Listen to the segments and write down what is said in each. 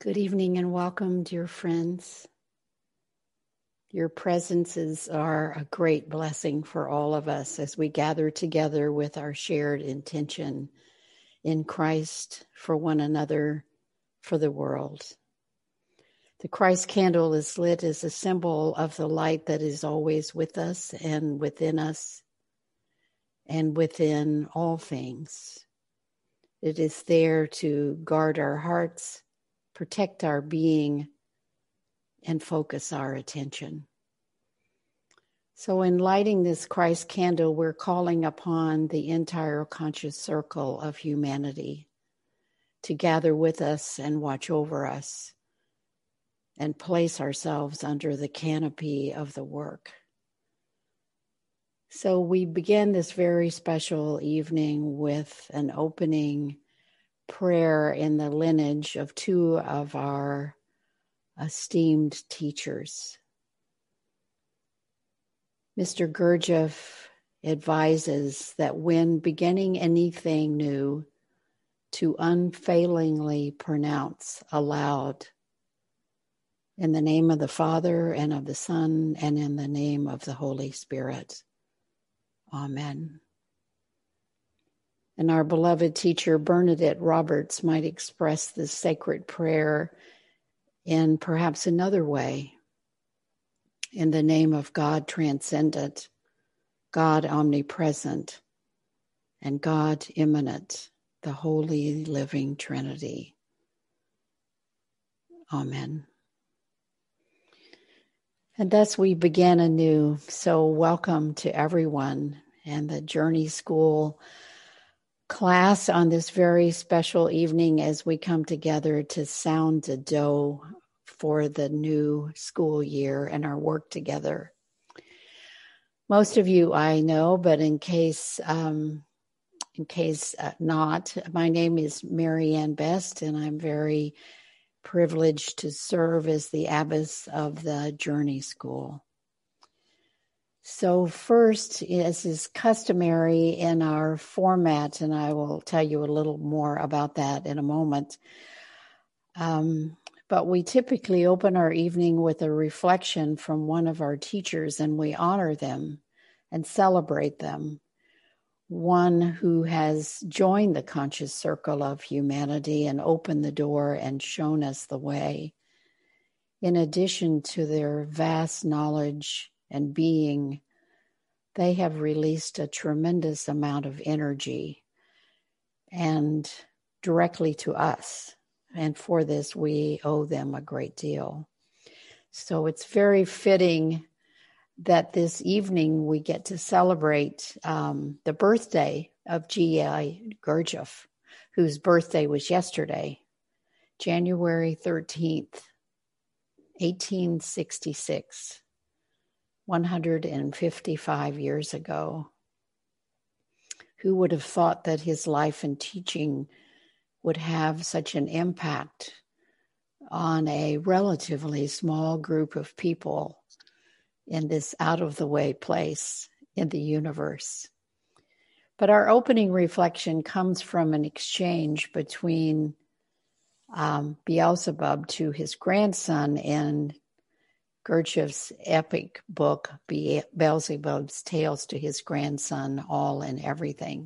Good evening and welcome, dear friends. Your presences are a great blessing for all of us as we gather together with our shared intention in Christ for one another, for the world. The Christ candle is lit as a symbol of the light that is always with us and within all things. It is there to guard our hearts, protect our being, and focus our attention. So in lighting this Christ candle, we're calling upon the entire conscious circle of humanity to gather with us and watch over us and place ourselves under the canopy of the work. So we begin this very special evening with an opening prayer in the lineage of two of our esteemed teachers. Mr. Gurdjieff advises that when beginning anything new, to unfailingly pronounce aloud, in the name of the Father and of the Son and in the name of the Holy Spirit. Amen. And our beloved teacher Bernadette Roberts might express this sacred prayer in perhaps another way. In the name of God transcendent, God omnipresent, and God immanent, the Holy Living Trinity. Amen. And thus we begin anew. So welcome to everyone and the Journey School class on this very special evening as we come together to sound the dough for the new school year and our work together. Most of you I know, but in case not, my name is Mary Ann Best, and I'm very privileged to serve as the abbess of the Journey School. So first, as is customary in our format, and I will tell you a little more about that in a moment, but we typically open our evening with a reflection from one of our teachers, and we honor them and celebrate them. One who has joined the conscious circle of humanity and opened the door and shown us the way. In addition to their vast knowledge and being, they have released a tremendous amount of energy and directly to us. And for this, we owe them a great deal. So it's very fitting that this evening we get to celebrate the birthday of G.I. Gurdjieff, whose birthday was yesterday, January 13th, 1866, 155 years ago. Who would have thought that his life and teaching would have such an impact on a relatively small group of people in this out-of-the-way place in the universe? But our opening reflection comes from an exchange between Beelzebub to his grandson in Gurdjieff's epic book, Beelzebub's Tales to His Grandson, All and Everything.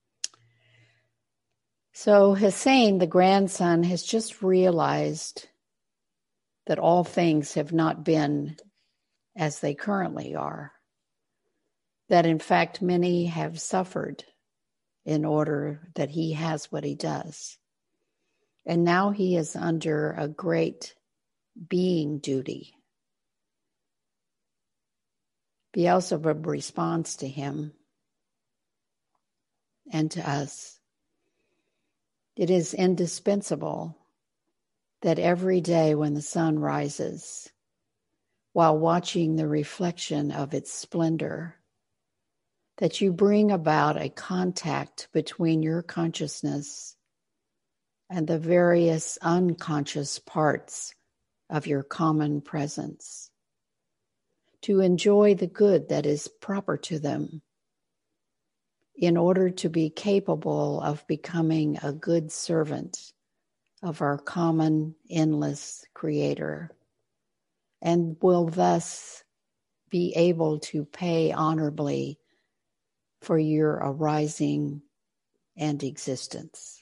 So Hussein, the grandson, has just realized that all things have not been as they currently are. That in fact, many have suffered in order that he has what he does. And now he is under a great being duty. Beelzebub responds to him and to us. It is indispensable that every day when the sun rises, while watching the reflection of its splendor, that you bring about a contact between your consciousness and the various unconscious parts of your common presence, to enjoy the good that is proper to them, in order to be capable of becoming a good servant of our common endless Creator, and will thus be able to pay honorably for your arising and existence.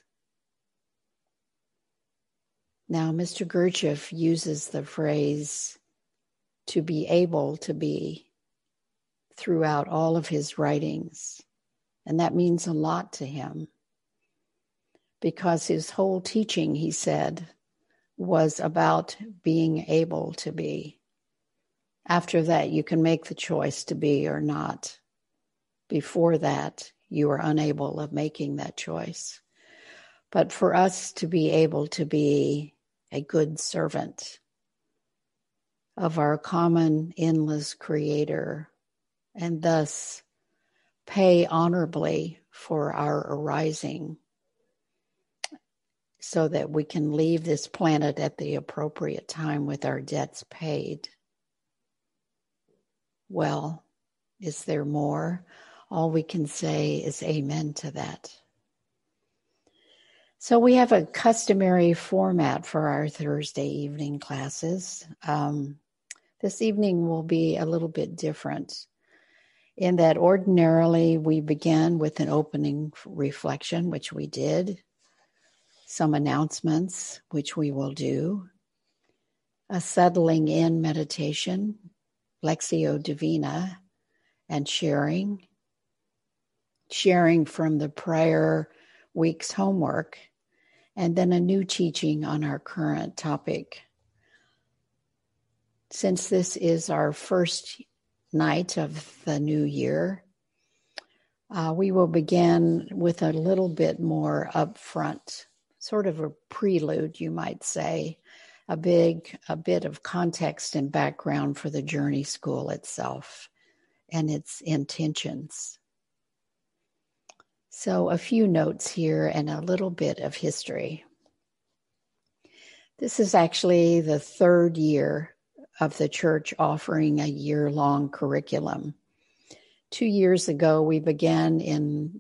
Now, Mr. Gurdjieff uses the phrase "to be able to be" throughout all of his writings, and that means a lot to him, because his whole teaching, he said, was about being able to be. After that, you can make the choice to be or not. Before that, you are unable of making that choice. But for us to be able to be a good servant of our common endless Creator, and thus pay honorably for our arising, so that we can leave this planet at the appropriate time with our debts paid. Well, is there more? All we can say is amen to that. So we have a customary format for our Thursday evening classes. This evening will be a little bit different in that ordinarily we begin with an opening reflection, which we did, some announcements, which we will do, a settling in meditation, Lectio Divina, and sharing from the prior week's homework, and then a new teaching on our current topic. Since this is our first night of the new year, we will begin with a little bit more upfront, sort of a prelude, you might say, a bit of context and background for the Journey School itself and its intentions. So a few notes here and a little bit of history. This is actually the third year of the church offering a year-long curriculum. 2 years ago, we began in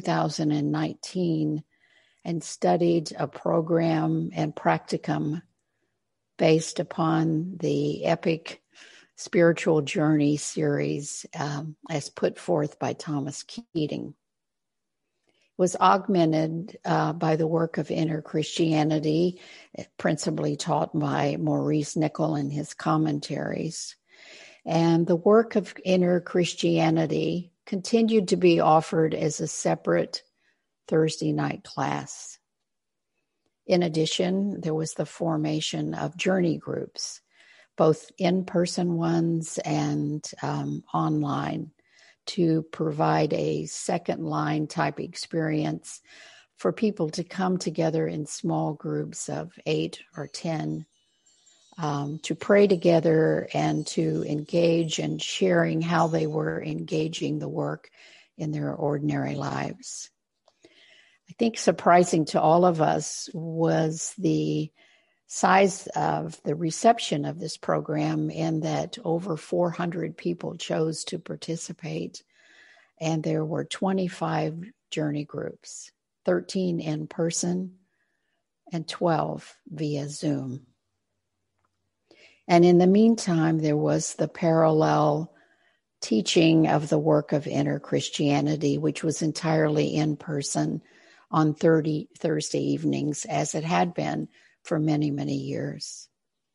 2019 and studied a program and practicum based upon the Epic Spiritual Journey series as put forth by Thomas Keating. It was augmented by the work of Inner Christianity, principally taught by Maurice Nicoll in his commentaries. And the work of Inner Christianity continued to be offered as a separate Thursday night class. In addition, there was the formation of journey groups, both in-person ones and online, to provide a second line type experience for people to come together in small groups of 8 or 10 to pray together and to engage in sharing how they were engaging the work in their ordinary lives. I think surprising to all of us was the size of the reception of this program, in that over 400 people chose to participate, and there were 25 journey groups, 13 in person and 12 via Zoom. And in the meantime, there was the parallel teaching of the work of Inner Christianity, which was entirely in person on Thursday evenings, as it had been for many, many years.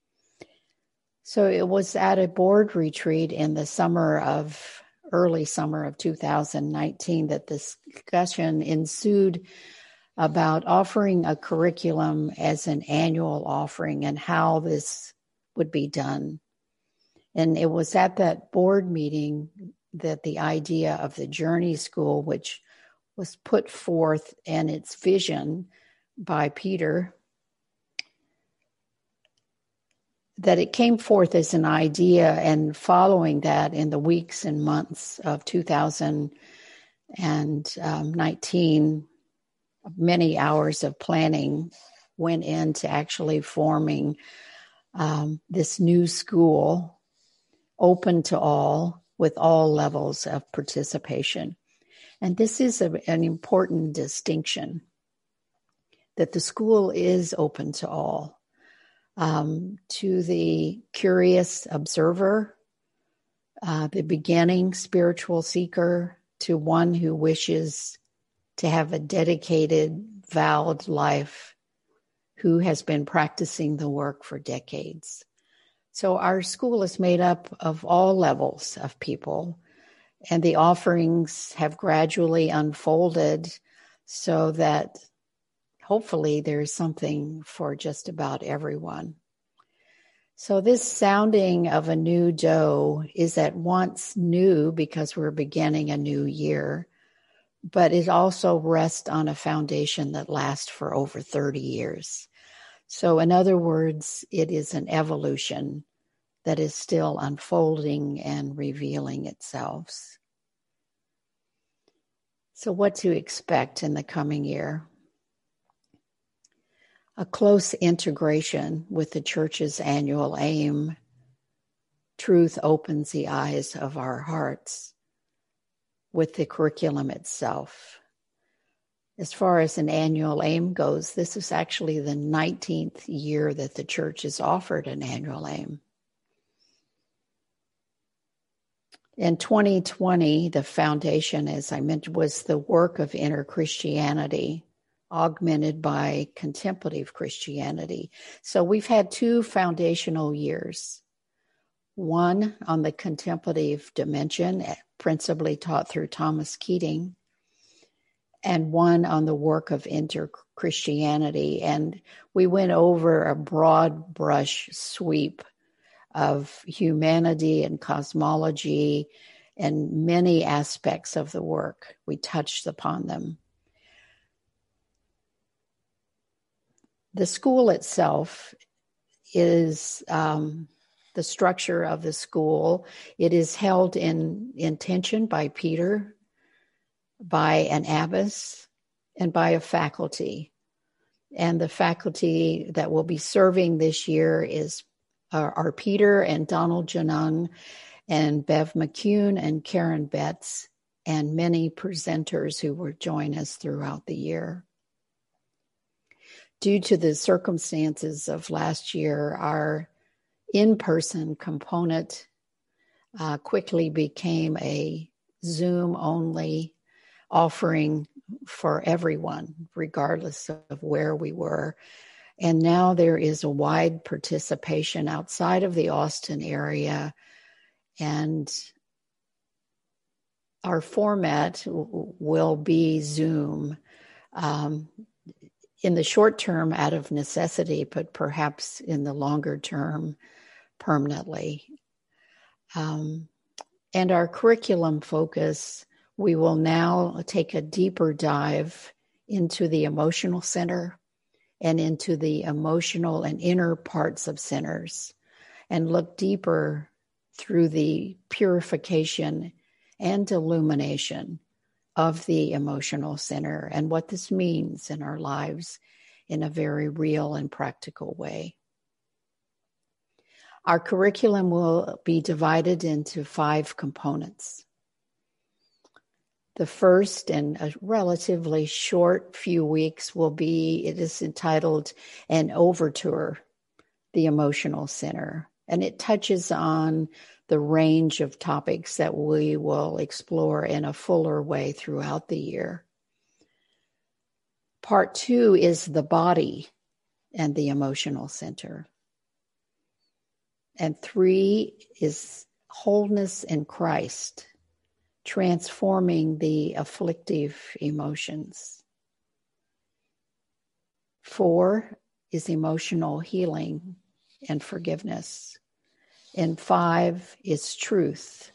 So it was at a board retreat in the early summer of 2019 that this discussion ensued about offering a curriculum as an annual offering and how this would be done. And it was at that board meeting that the idea of the Journey School, which was put forth and its vision by Peter, that it came forth as an idea, and following that in the weeks and months of 2019, many hours of planning went into actually forming this new school, open to all, with all levels of participation. And this is an important distinction. that the school is open to all, to the curious observer, the beginning spiritual seeker, to one who wishes to have a dedicated, vowed life, who has been practicing the work for decades. So our school is made up of all levels of people, and the offerings have gradually unfolded so that hopefully there's something for just about everyone. So this sounding of a new dough is at once new because we're beginning a new year, but it also rests on a foundation that lasts for over 30 years. So in other words, it is an evolution that is still unfolding and revealing itself. So what to expect in the coming year? A close integration with the church's annual aim. Truth opens the eyes of our hearts with the curriculum itself. As far as an annual aim goes, this is actually the 19th year that the church has offered an annual aim. In 2020, the foundation, as I mentioned, was the work of inner Christianity, augmented by contemplative Christianity. So we've had two foundational years. One on the contemplative dimension, principally taught through Thomas Keating, and one on the work of inter-Christianity. And we went over a broad brush sweep of humanity and cosmology and many aspects of the work. We touched upon them. The school itself is the structure of the school. It is held in intention by Peter, by an abbess, and by a faculty. And the faculty that will be serving this year are Peter and Donald Janung and Bev McCune and Karen Betts and many presenters who will join us throughout the year. Due to the circumstances of last year, our in-person component quickly became a Zoom-only offering for everyone, regardless of where we were. And now there is a wide participation outside of the Austin area, and our format will be Zoom. In the short term, out of necessity, but perhaps in the longer term, permanently. And our curriculum focus, we will now take a deeper dive into the emotional center and into the emotional and inner parts of centers, and look deeper through the purification and illumination of the emotional center and what this means in our lives in a very real and practical way. Our curriculum will be divided into 5 components. The first, and a relatively short few weeks, it is entitled An Overture, the Emotional Center. And it touches on the range of topics that we will explore in a fuller way throughout the year. Part 2 is the body and the emotional center. And 3 is wholeness in Christ, transforming the afflictive emotions. 4 is emotional healing and forgiveness. And 5 is truths,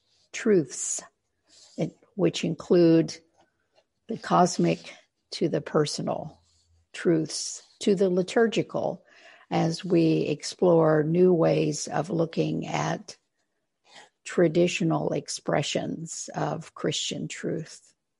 which include the cosmic to the personal, truths to the liturgical, as we explore new ways of looking at traditional expressions of Christian truth.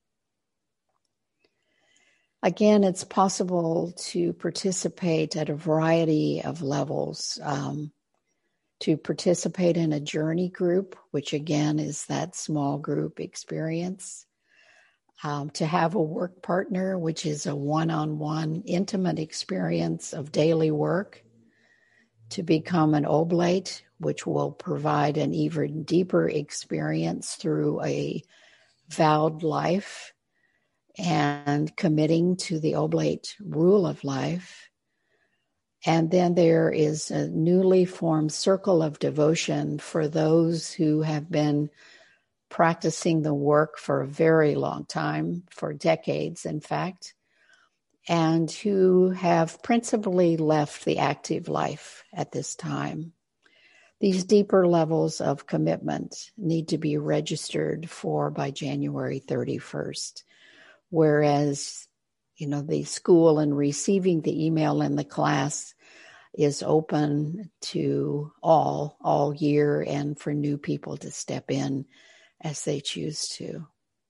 Again, it's possible to participate at a variety of levels. To participate in a journey group, which again is that small group experience. to have a work partner, which is a one-on-one intimate experience of daily work, to become an oblate, which will provide an even deeper experience through a vowed life and committing to the oblate rule of life. And then there is a newly formed circle of devotion for those who have been practicing the work for a very long time, for decades, in fact, and who have principally left the active life at this time. These deeper levels of commitment need to be registered for by January 31st, whereas, the school and receiving the email in the class is open to all year and for new people to step in as they choose to.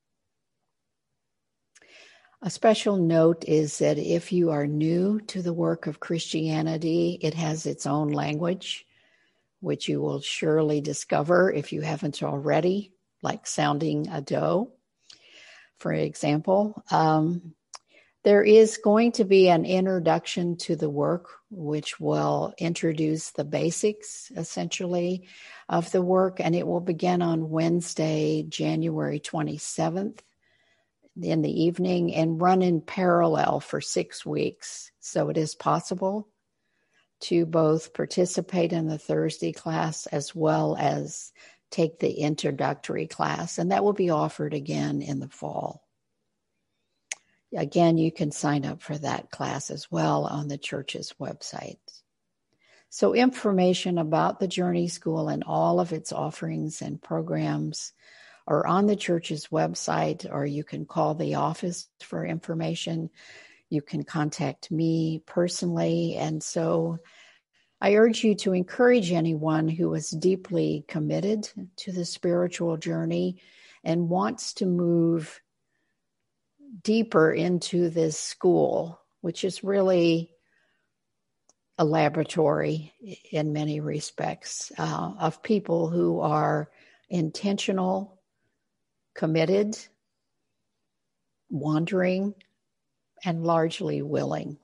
A special note is that if you are new to the work of Christianity, it has its own language, which you will surely discover if you haven't already, like sounding a doe, for example. There is going to be an introduction to the work, which will introduce the basics, essentially, of the work, and it will begin on Wednesday, January 27th in the evening and run in parallel for 6 weeks. So it is possible to both participate in the Thursday class as well as take the introductory class, and that will be offered again in the fall. Again, you can sign up for that class as well on the church's website. So information about the Journey School and all of its offerings and programs are on the church's website, or you can call the office for information. You can contact me personally. And so I urge you to encourage anyone who is deeply committed to the spiritual journey and wants to move deeper into this school, which is really a laboratory in many respects, of people who are intentional, committed, wandering, and largely willing.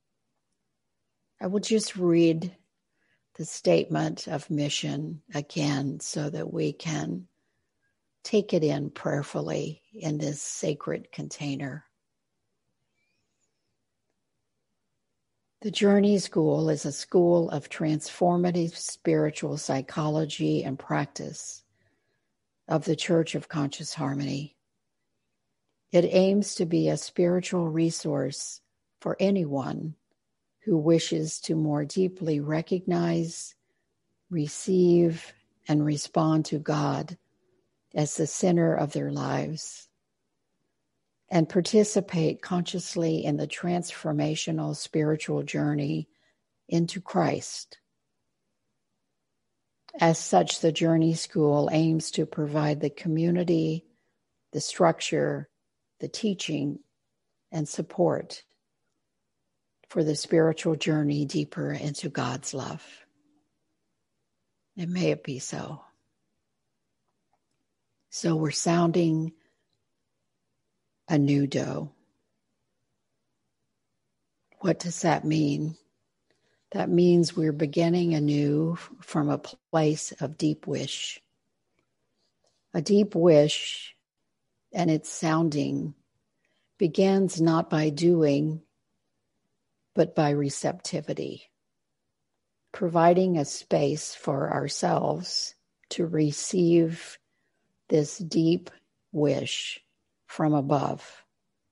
I will just read the statement of mission again so that we can take it in prayerfully in this sacred container. The Journey School is a school of transformative spiritual psychology and practice of the Church of Conscious Harmony. It aims to be a spiritual resource for anyone who wishes to more deeply recognize, receive, and respond to God as the center of their lives, and participate consciously in the transformational spiritual journey into Christ. As such, the Journey School aims to provide the community, the structure, the teaching, and support for the spiritual journey deeper into God's love. And may it be so. So we're sounding a new doe. What does that mean? That means we're beginning anew from a place of deep wish. A deep wish and its sounding begins not by doing, but by receptivity, providing a space for ourselves to receive this deep wish from above.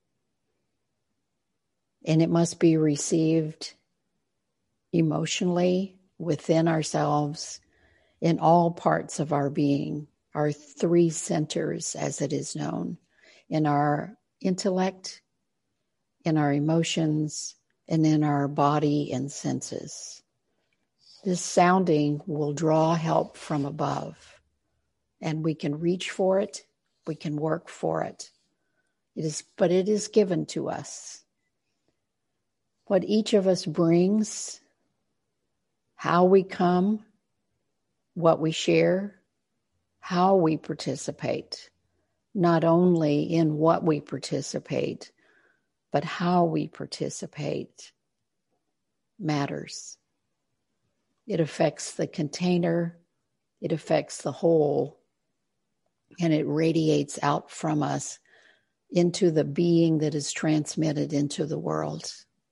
And it must be received emotionally within ourselves in all parts of our being, our 3 centers, as it is known, in our intellect, in our emotions, and in our body and senses. This sounding will draw help from above, and we can reach for it, we can work for it. But it is given to us. What each of us brings, how we come, what we share, how we participate, not only in what we participate, but how we participate matters. It affects the container, it affects the whole, and it radiates out from us into the being that is transmitted into the world.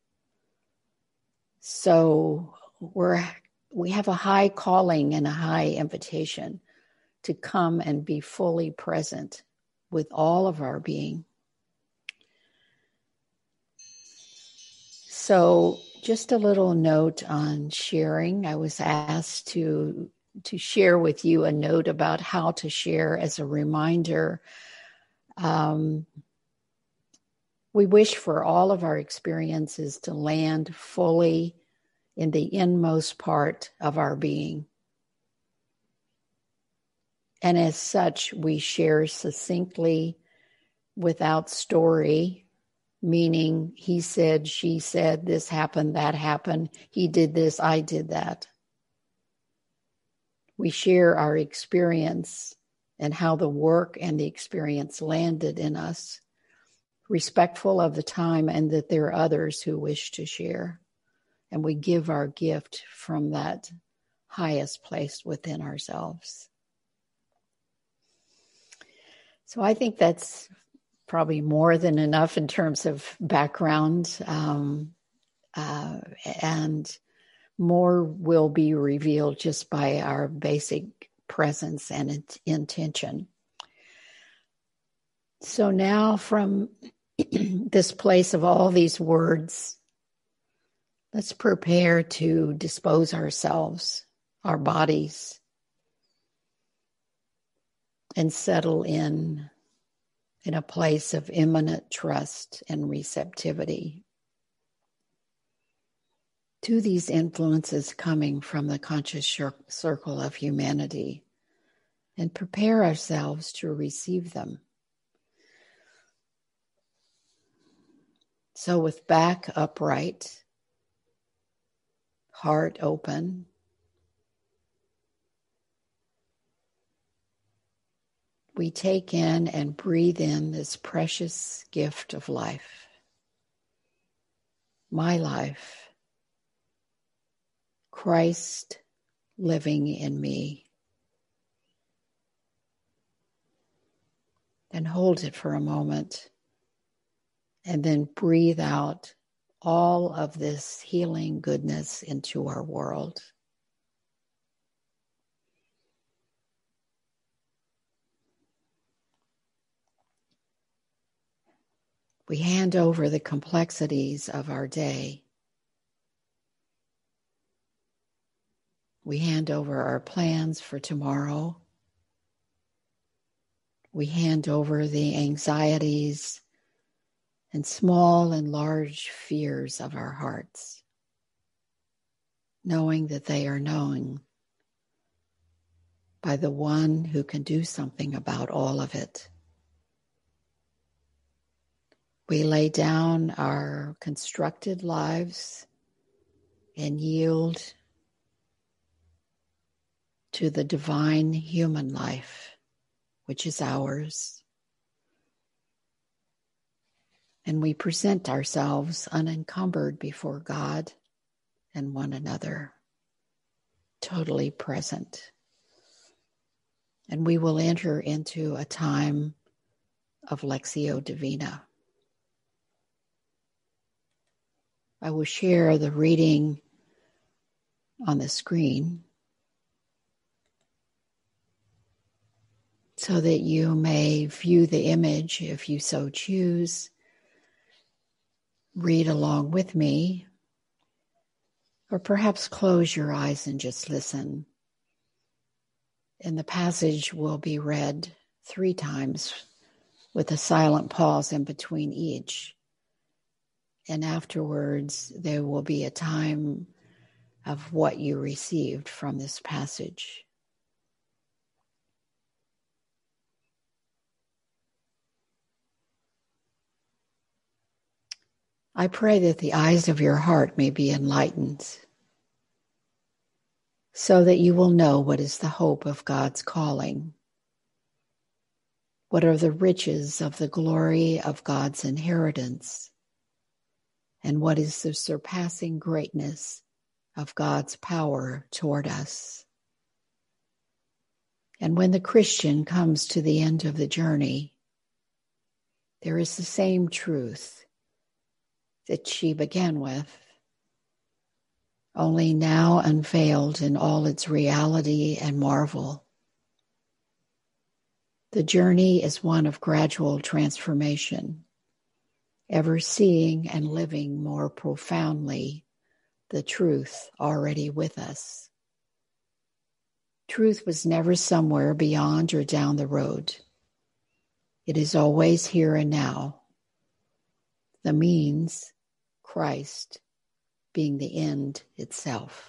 So we have a high calling and a high invitation to come and be fully present with all of our being. So just a little note on sharing. I was asked to share with you a note about how to share as a reminder. We wish for all of our experiences to land fully in the inmost part of our being. And as such, we share succinctly without story, meaning he said, she said, this happened, that happened, he did this, I did that. We share our experience and how the work and the experience landed in us, respectful of the time and that there are others who wish to share. And we give our gift from that highest place within ourselves. So I think that's probably more than enough in terms of background, and more will be revealed just by our basic presence and intention. So now from this place of all these words, let's prepare to dispose ourselves, our bodies, and settle in a place of immanent trust and receptivity to these influences coming from the conscious circle of humanity, and prepare ourselves to receive them. So with back upright, heart open, we take in and breathe in this precious gift of life. My life, Christ living in me. And hold it for a moment, and then breathe out all of this healing goodness into our world. We hand over the complexities of our day. We hand over our plans for tomorrow. We hand over the anxieties and small and large fears of our hearts, knowing that they are known by the one who can do something about all of it. We lay down our constructed lives and yield to the divine human life, which is ours. And we present ourselves unencumbered before God and one another, totally present. And we will enter into a time of Lectio Divina. I will share the reading on the screen so that you may view the image if you so choose. Read along with me, or perhaps close your eyes and just listen. And the passage will be read 3 times with a silent pause in between each. And afterwards, there will be a time of what you received from this passage. I pray that the eyes of your heart may be enlightened, so that you will know what is the hope of God's calling, What are the riches of the glory of God's inheritance? And what is the surpassing greatness of God's power toward us? And when the Christian comes to the end of the journey, there is the same truth that she began with, only now unveiled in all its reality and marvel. The journey is one of gradual transformation, ever seeing and living more profoundly the truth already with us. Truth was never somewhere beyond or down the road. It is always here and now. The means, Christ, being the end itself.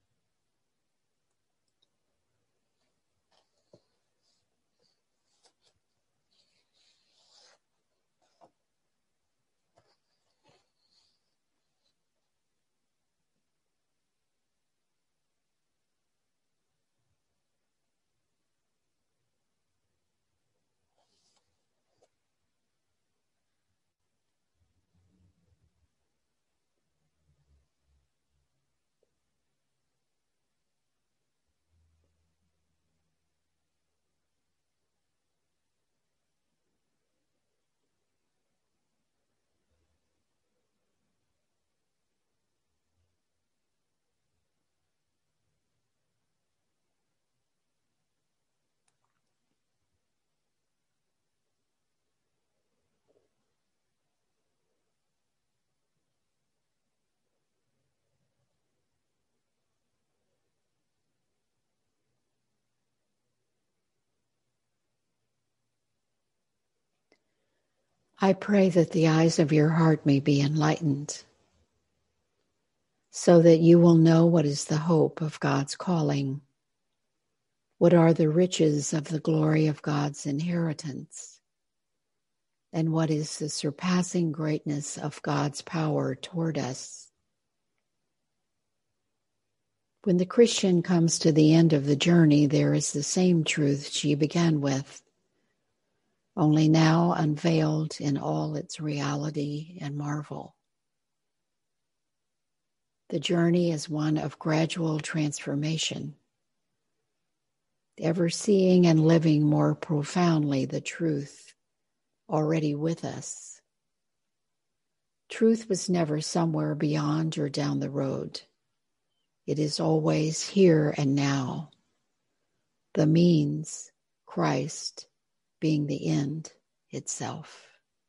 I pray that the eyes of your heart may be enlightened, so that you will know what is the hope of God's calling, what are the riches of the glory of God's inheritance, and what is the surpassing greatness of God's power toward us. When the Christian comes to the end of the journey, there is the same truth she began with, only now unveiled in all its reality and marvel. The journey is one of gradual transformation, ever seeing and living more profoundly the truth already with us. Truth was never somewhere beyond or down the road. It is always here and now. The means, Christ, being the end itself.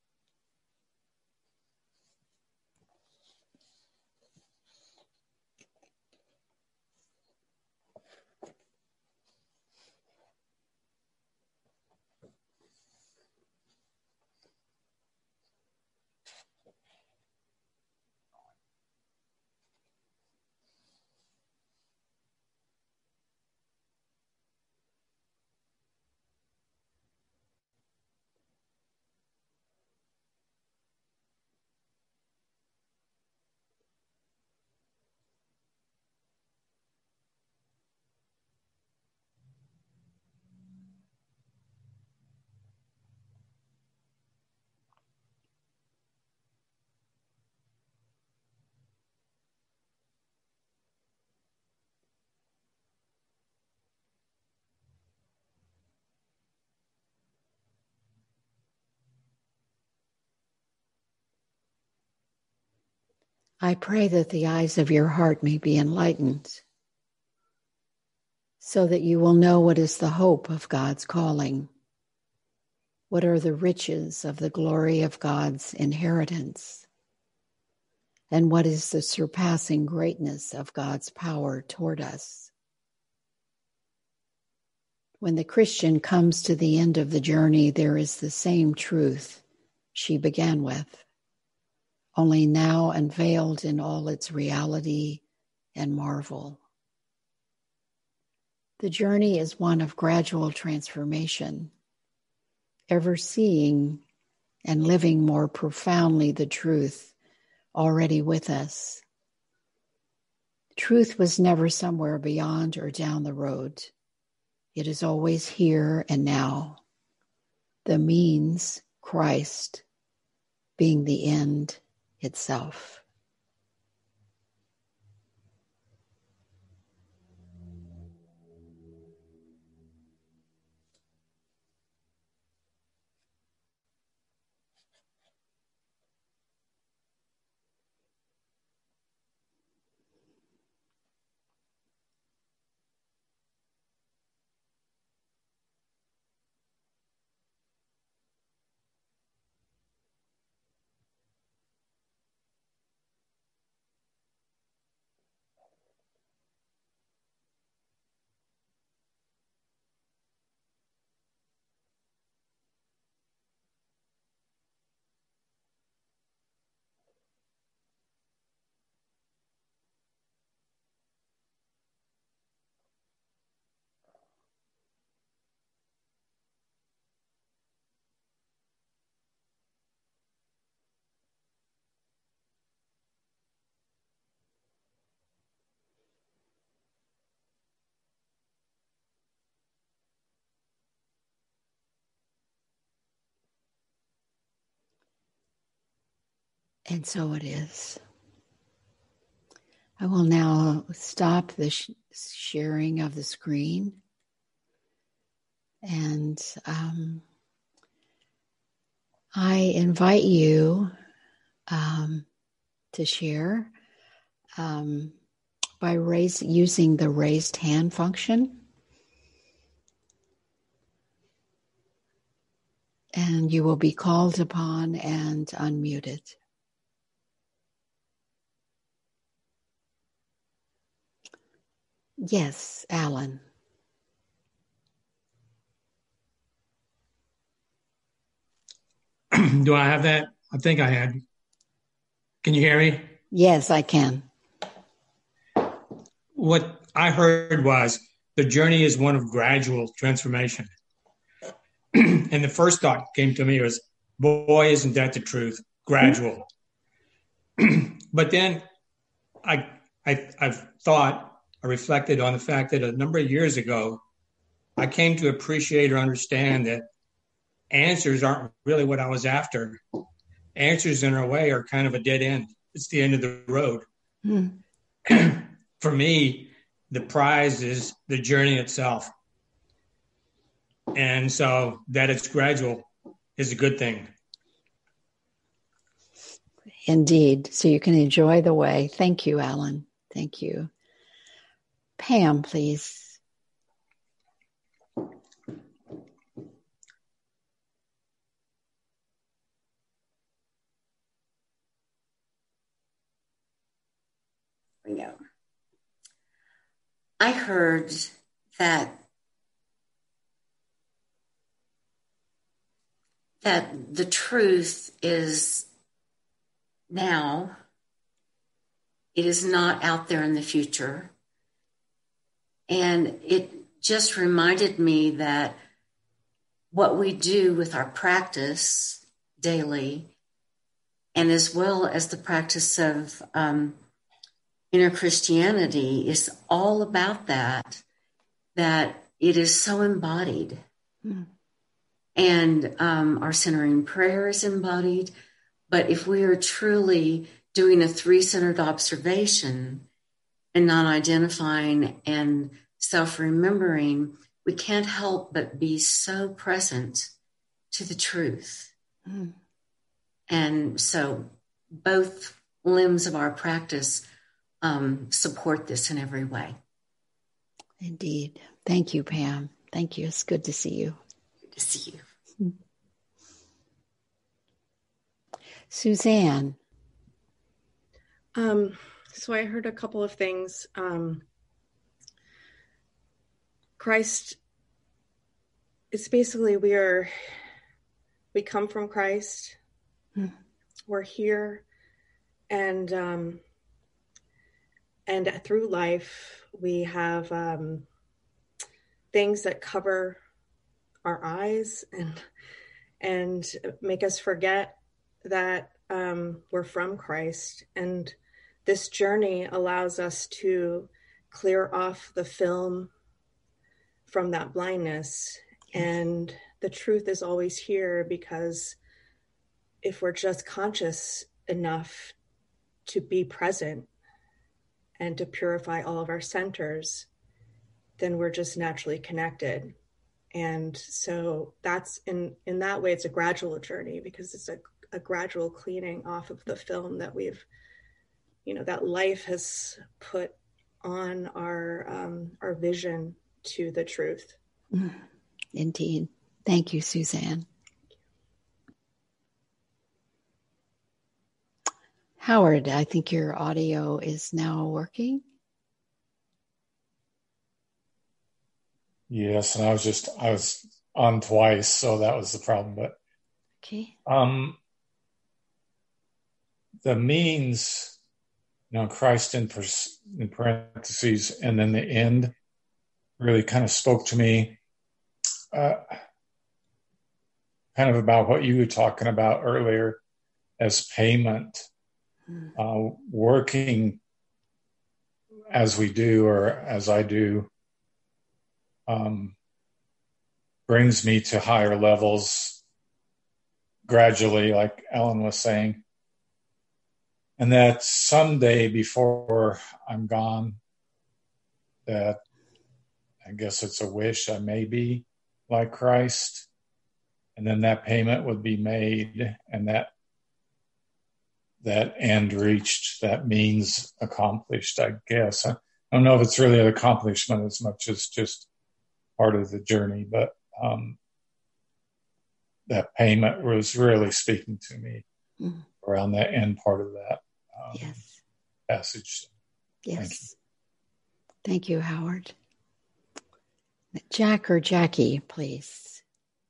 I pray that the eyes of your heart may be enlightened, so that you will know what is the hope of God's calling, what are the riches of the glory of God's inheritance, and what is the surpassing greatness of God's power toward us. When the Christian comes to the end of the journey, there is the same truth she began with, only now unveiled in all its reality and marvel. The journey is one of gradual transformation, ever seeing and living more profoundly the truth already with us. Truth was never somewhere beyond or down the road. It is always here and now. the means, Christ, being the end itself. And so it is. I will now stop the sharing of the screen. And I invite you to share by using the raised hand function. And you will be called upon and unmuted. Yes, Alan. Do I have that? I think I had. Can you hear me? Yes, I can. What I heard was the journey is one of gradual transformation. And the first thought came to me was, boy, isn't that the truth? Gradual. But then I reflected on the fact that a number of years ago, I came to appreciate or understand that answers aren't really what I was after. Answers in our way are kind of a dead end. It's the end of the road. For me, the prize is the journey itself. And so that it's gradual is a good thing. Indeed. So you can enjoy the way. Thank you, Alan. Thank you. Pam, please. I heard that the truth is now. It is not out there in the future. And it just reminded me that what we do with our practice daily, and as well as the practice of inner Christianity, is all about that it is so embodied. And our centering prayer is embodied. But if we are truly doing a three-centered observation and non-identifying and self-remembering, we can't help but be so present to the truth. And so both limbs of our practice support this in every way. Indeed. Thank you, Pam. Thank you. It's good to see you. Good to see you. Suzanne. So I heard a couple of things. Christ, it's basically we come from Christ. We're here, and through life we have things that cover our eyes and make us forget that we're from Christ. And this journey allows us to clear off the film from that blindness And the truth is always here, because if we're just conscious enough to be present and to purify all of our centers, then we're just naturally connected. And so that's in that way, it's a gradual journey, because it's a gradual cleaning off of the film that we've, that life has put on our vision to the truth. Indeed. Thank you, Suzanne. Howard, I think your audio is now working. Yes, and I was on twice, so that was the problem. But okay. The means, Christ in parentheses, and then the end really kind of spoke to me, kind of about what you were talking about earlier as payment, working as we do, or as I do, brings me to higher levels gradually, like Ellen was saying. And that someday before I'm gone, that I guess it's a wish I may be like Christ. And then that payment would be made, and that end reached, that means accomplished, I guess. I don't know if it's really an accomplishment as much as just part of the journey, but that payment was really speaking to me around that end part of that passage. Yes. Thank you, Howard. Jack or Jackie, please.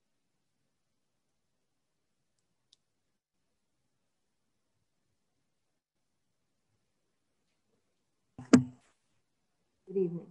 Good evening.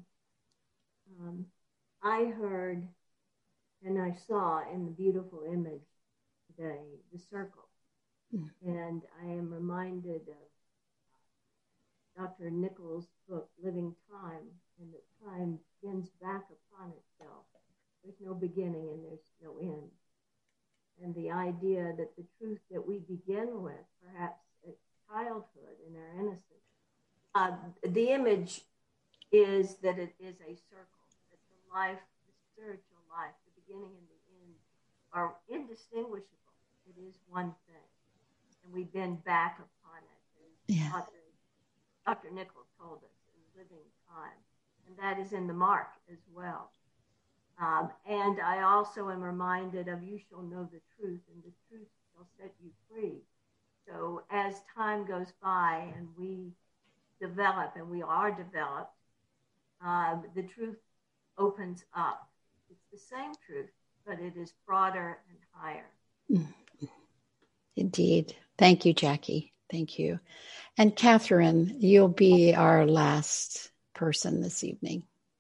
I heard and I saw in the beautiful image today the circle. And I am reminded of Dr. Nichols' book, Living Time, and that time begins back upon itself. There's no beginning and there's no end. And the idea that the truth that we begin with, perhaps at childhood in our innocence, the image is that it is a circle, that the life, the spiritual life, the beginning and the end are indistinguishable. It is one thing. And we bend back upon it. And Dr. Nichols told us in Living Time. And that is in the Mark as well. And I also am reminded of, you shall know the truth, and the truth shall set you free. So as time goes by and we develop, and we are developed, the truth opens up. It's the same truth, but it is broader and higher. Indeed. Thank you, Jackie. Thank you. And Catherine, you'll be our last person this evening.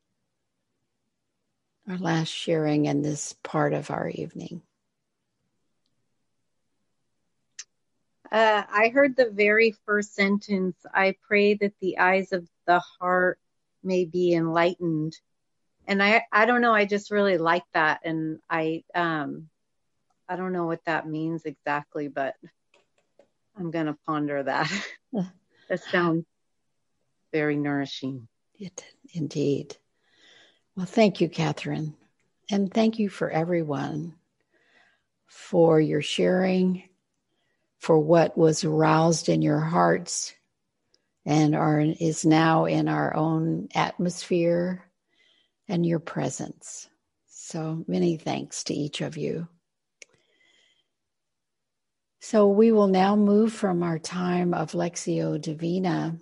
Our last sharing in this part of our evening. I heard the very first sentence. I pray that the eyes of the heart may be enlightened. And I don't know, I just really like that. And I don't know what that means exactly, but I'm going to ponder that. That sounds very nourishing. Indeed. Well, thank you, Catherine. And thank you for everyone for your sharing, for what was aroused in your hearts and is now in our own atmosphere and your presence. So many thanks to each of you. So we will now move from our time of Lectio Divina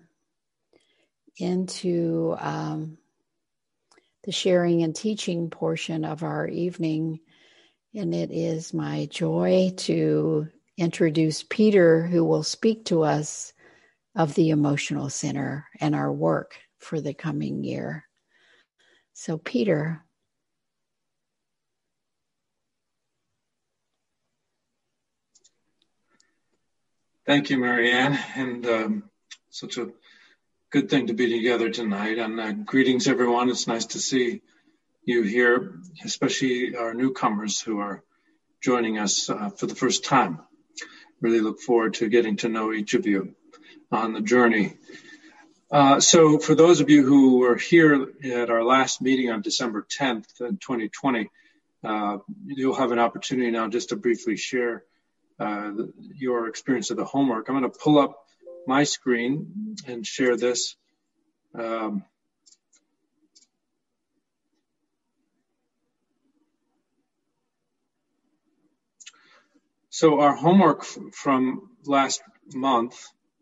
into the sharing and teaching portion of our evening. And it is my joy to introduce Peter, who will speak to us of the Emotional Center and our work for the coming year. So, Peter. Thank you, Marianne, and such a good thing to be together tonight. And greetings, everyone. It's nice to see you here, especially our newcomers who are joining us for the first time. Really look forward to getting to know each of you on the journey. So for those of you who were here at our last meeting on December 10th, 2020, you'll have an opportunity now just to briefly share your experience of the homework. I'm going to pull up my screen and share this. So our homework from last month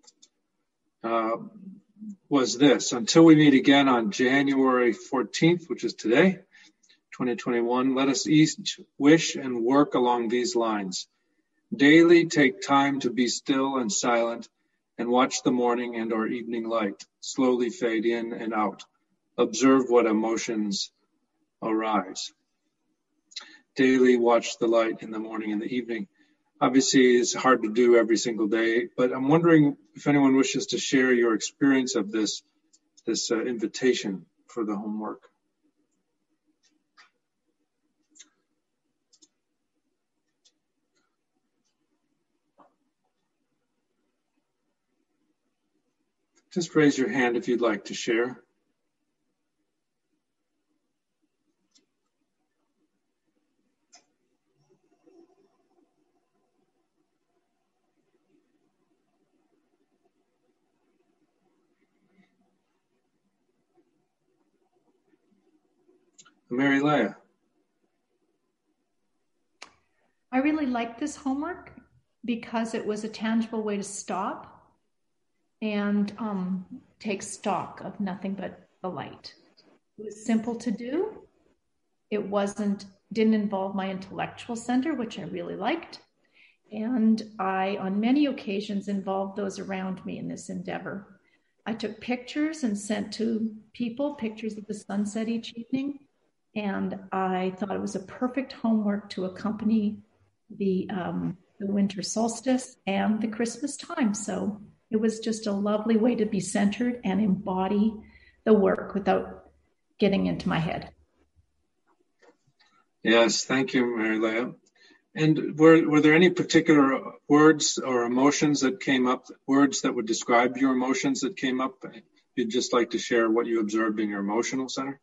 was this: until we meet again on January 14th, which is today, 2021, let us each wish and work along these lines. Daily take time to be still and silent and watch the morning and or evening light slowly fade in and out. Observe what emotions arise. Daily watch the light in the morning and the evening. Obviously, it's hard to do every single day, but I'm wondering if anyone wishes to share your experience of this invitation for the homework. Just raise your hand if you'd like to share. Mary Leah. I really liked this homework because it was a tangible way to stop and take stock of nothing but the light. It was simple to do. It didn't involve my intellectual center, which I really liked. And I, on many occasions, involved those around me in this endeavor. I took pictures and sent to people pictures of the sunset each evening. And I thought it was a perfect homework to accompany the winter solstice and the Christmas time. So it was just a lovely way to be centered and embody the work without getting into my head. Yes, thank you, Mary Leah. And were there any particular words or emotions that came up, words that would describe your emotions that came up? You'd just like to share what you observed in your emotional center?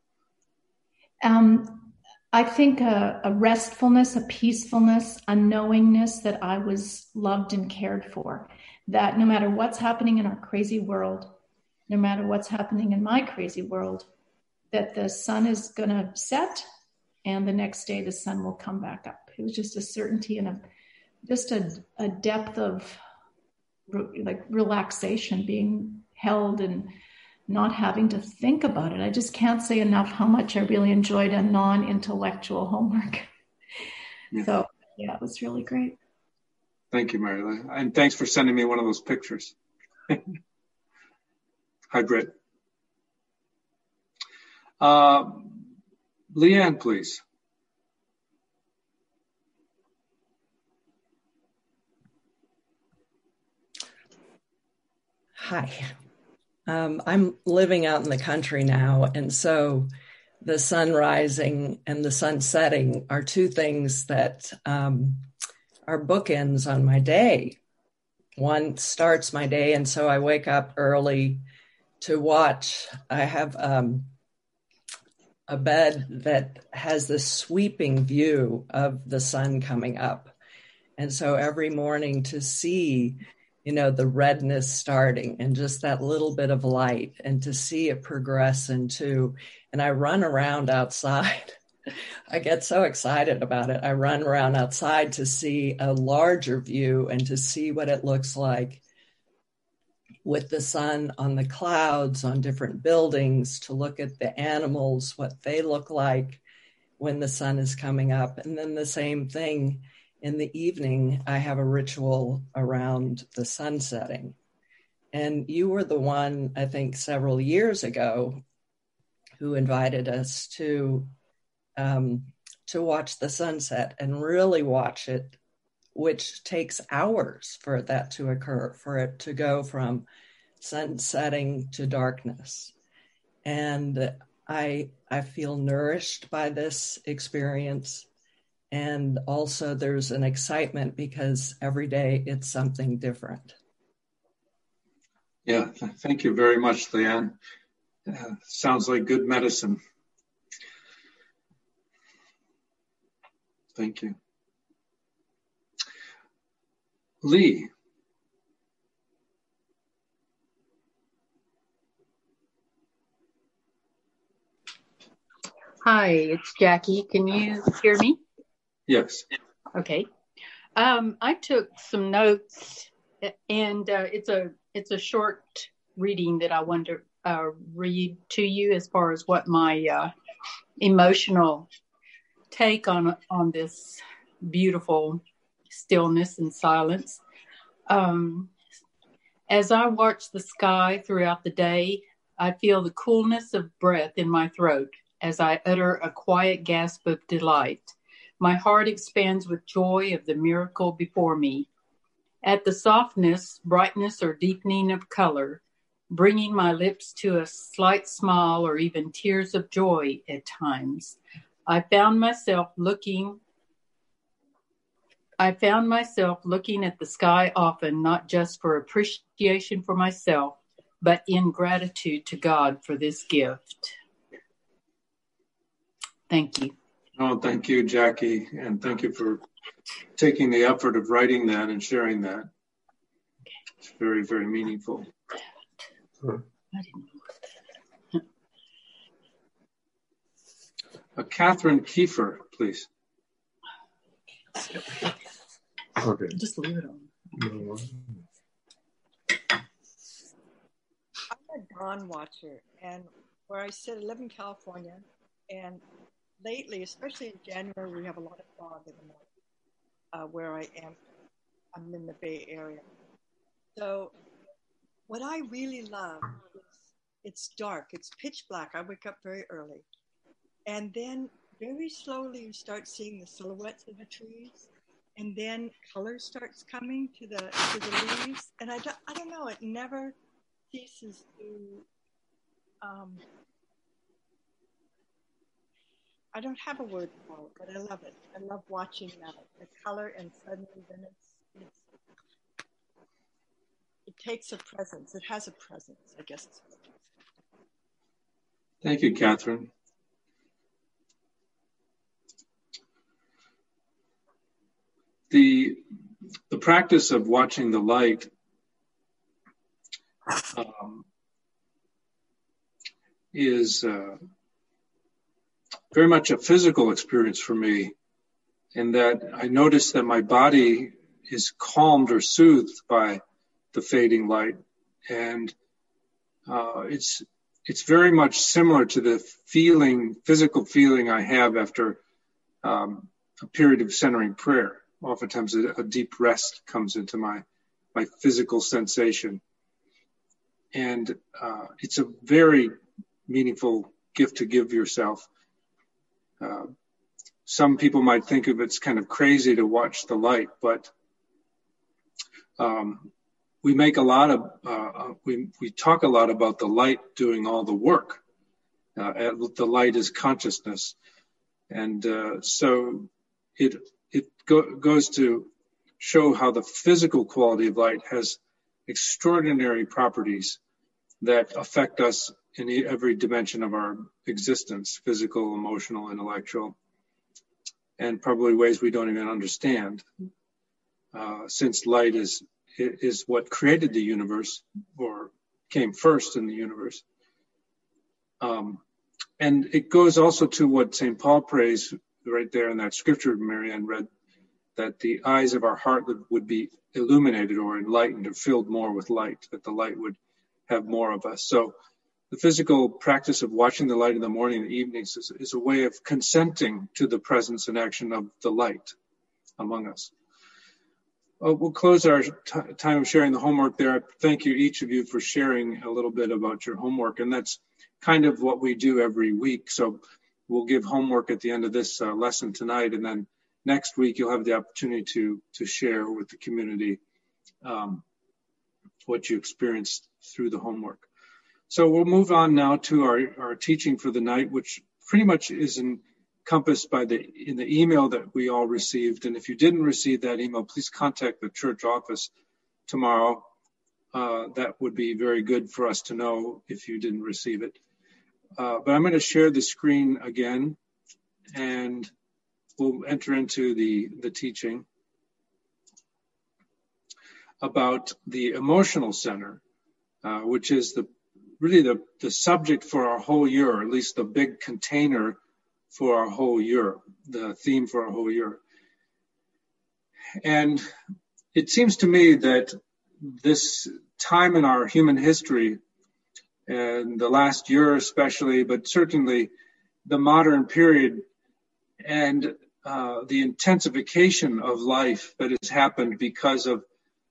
I think a restfulness, a peacefulness, a knowingness that I was loved and cared for, that no matter what's happening in our crazy world, no matter what's happening in my crazy world, that the sun is going to set and the next day the sun will come back up. It was just a certainty and just a depth of relaxation, being held and not having to think about it. I just can't say enough how much I really enjoyed a non-intellectual homework. Yeah. So, yeah, it was really great. Thank you, Mary Leah. And thanks for sending me one of those pictures. Hi, Britt. Leanne, please. Hi. I'm living out in the country now, and so the sun rising and the sun setting are two things that are bookends on my day. One starts my day, and so I wake up early to watch. I have a bed that has this sweeping view of the sun coming up, and so every morning to see the redness starting and just that little bit of light and to see it progress and I run around outside. I get so excited about it. I run around outside to see a larger view and to see what it looks like with the sun on the clouds, on different buildings, to look at the animals, what they look like when the sun is coming up. And then the same thing in the evening, I have a ritual around the sun setting. And you were the one, I think, several years ago who invited us to watch the sunset and really watch it, which takes hours for that to occur, for it to go from sun setting to darkness. And I feel nourished by this experience. And also there's an excitement because every day it's something different. Yeah, thank you very much, Leanne. Sounds like good medicine. Thank you. Lee. Hi, it's Jackie. Can you hear me? Yes. Okay. I took some notes, and it's a short reading that I want to read to you as far as what my emotional take on this beautiful stillness and silence. As I watch the sky throughout the day, I feel the coolness of breath in my throat as I utter a quiet gasp of delight. My heart expands with joy of the miracle before me. At the softness, brightness, or deepening of color, bringing my lips to a slight smile or even tears of joy at times, I found myself looking at the sky often, not just for appreciation for myself, but in gratitude to God for this gift. Thank you. Oh, thank you, Jackie. And thank you for taking the effort of writing that and sharing that. It's very, very meaningful. Catherine Kiefer, please. Okay. Just leave it on. I'm a dawn watcher, and where I sit, I live in California, and lately, especially in January, we have a lot of fog in the morning where I am. I'm in the Bay Area. So what I really love is it's dark. It's pitch black. I wake up very early. And then very slowly you start seeing the silhouettes of the trees. And then color starts coming to the leaves. And I don't know, it never ceases to... I don't have a word for it, but I love it. I love watching the color, and suddenly then it takes a presence. It has a presence, I guess. Thank you, Catherine. The practice of watching the light is very much a physical experience for me, in that I notice that my body is calmed or soothed by the fading light, and it's very much similar to the physical feeling I have after a period of centering prayer. Oftentimes a deep rest comes into my physical sensation, and it's a very meaningful gift to give yourself. Some people might think of it's kind of crazy to watch the light, but we make a lot of we talk a lot about the light doing all the work. The light is consciousness, and so it goes to show how the physical quality of light has extraordinary properties that affect us in every dimension of our existence: physical, emotional, intellectual, and probably ways we don't even understand, since light is what created the universe, or came first in the universe. And it goes also to what St. Paul prays right there in that scripture Marianne read, that the eyes of our heart would be illuminated or enlightened or filled more with light, that the light would have more of us. So the physical practice of watching the light in the morning and evenings is a way of consenting to the presence and action of the light among us. We'll close our time of sharing the homework there. Thank you, each of you, for sharing a little bit about your homework. And that's kind of what we do every week. So we'll give homework at the end of this lesson tonight. And then next week, you'll have the opportunity to share with the community what you experienced through the homework. So we'll move on now to our teaching for the night, which pretty much is encompassed in the email that we all received. And if you didn't receive that email, please contact the church office tomorrow. That would be very good for us to know if you didn't receive it. But I'm going to share the screen again, and we'll enter into the teaching about the emotional center, which is really the subject for our whole year, or at least the big container for our whole year, the theme for our whole year. And it seems to me that this time in our human history, and the last year especially, but certainly the modern period, and the intensification of life that has happened because of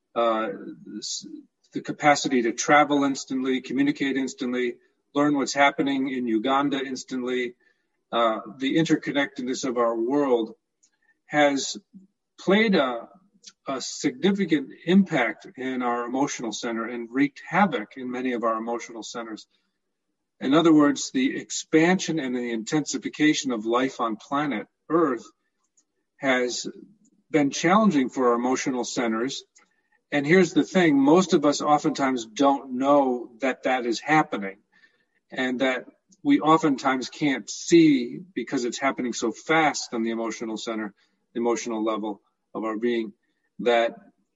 the capacity to travel instantly, communicate instantly, learn what's happening in Uganda instantly, the interconnectedness of our world has played a significant impact in our emotional center and wreaked havoc in many of our emotional centers. In other words, the expansion and the intensification of life on planet Earth has been challenging for our emotional centers. And here's the thing, most of us oftentimes don't know that that is happening, and that we oftentimes can't see because it's happening so fast on the emotional center, the emotional level of our being, that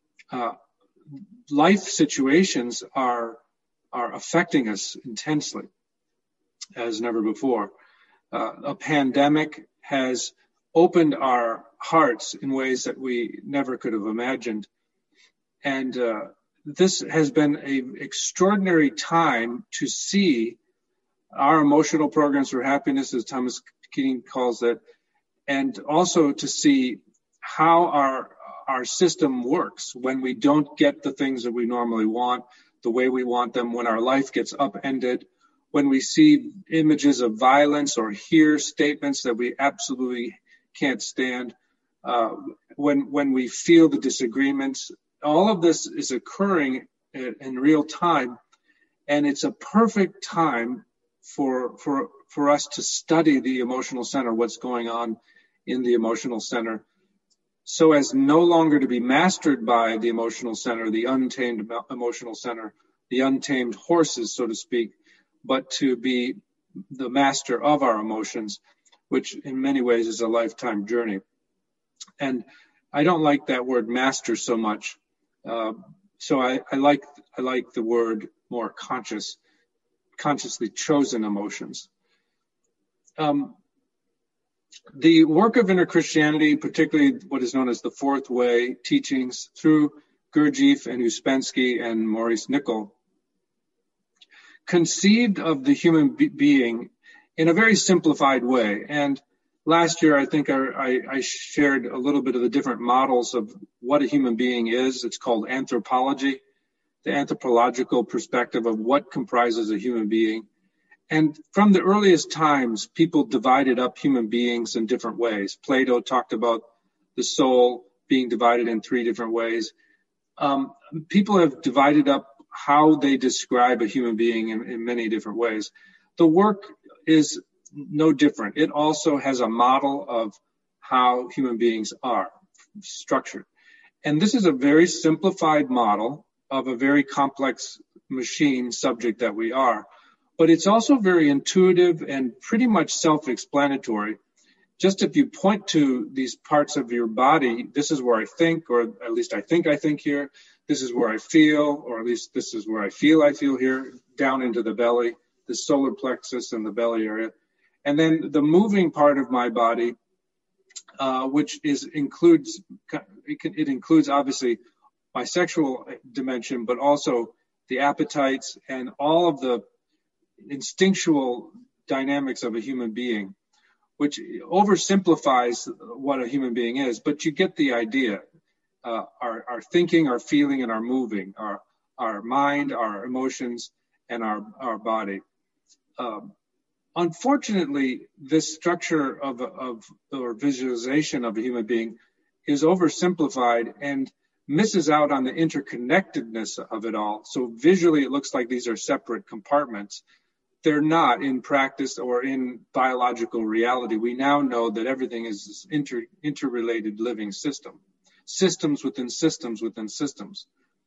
life situations are affecting us intensely as never before. A pandemic has opened our hearts in ways that we never could have imagined. And this has been an extraordinary time to see our emotional programs for happiness, as Thomas Keating calls it, and also to see how our system works when we don't get the things that we normally want, the way we want them, when our life gets upended, when we see images of violence or hear statements that we absolutely can't stand, when we feel the disagreements. All of this is occurring in real time, and it's a perfect time for us to study the emotional center, what's going on in the emotional center, so as no longer to be mastered by the emotional center, the untamed emotional center, the untamed horses, so to speak, but to be the master of our emotions, which in many ways is a lifetime journey. And I don't like that word master so much. So I like the word more consciously chosen emotions. The work of Inner Christianity, particularly what is known as the Fourth Way teachings through Gurdjieff and Uspensky and Maurice Nicoll, conceived of the human being in a very simplified way. And last year, I think I shared a little bit of the different models of what a human being is. It's called anthropology, the anthropological perspective of what comprises a human being. And from the earliest times, people divided up human beings in different ways. Plato talked about the soul being divided in 3 different ways. People have divided up how they describe a human being in many different ways. The work is no different. It also has a model of how human beings are structured. And this is a very simplified model of a very complex machine subject that we are. But it's also very intuitive and pretty much self-explanatory. Just if you point to these parts of your body, this is where I think, or at least I think here, this is where I feel, or at least this is where I feel here, down into the belly, the solar plexus and the belly area. And then the moving part of my body, which includes obviously my sexual dimension, but also the appetites and all of the instinctual dynamics of a human being, which oversimplifies what a human being is, but you get the idea. Our thinking, our feeling, and our moving, our mind, our emotions, and our body. Unfortunately, this structure of or visualization of a human being is oversimplified, and misses out on the interconnectedness of it all. So visually, it looks like these are separate compartments. They're not in practice or in biological reality. We now know that everything is this interrelated living system, systems within systems within systems.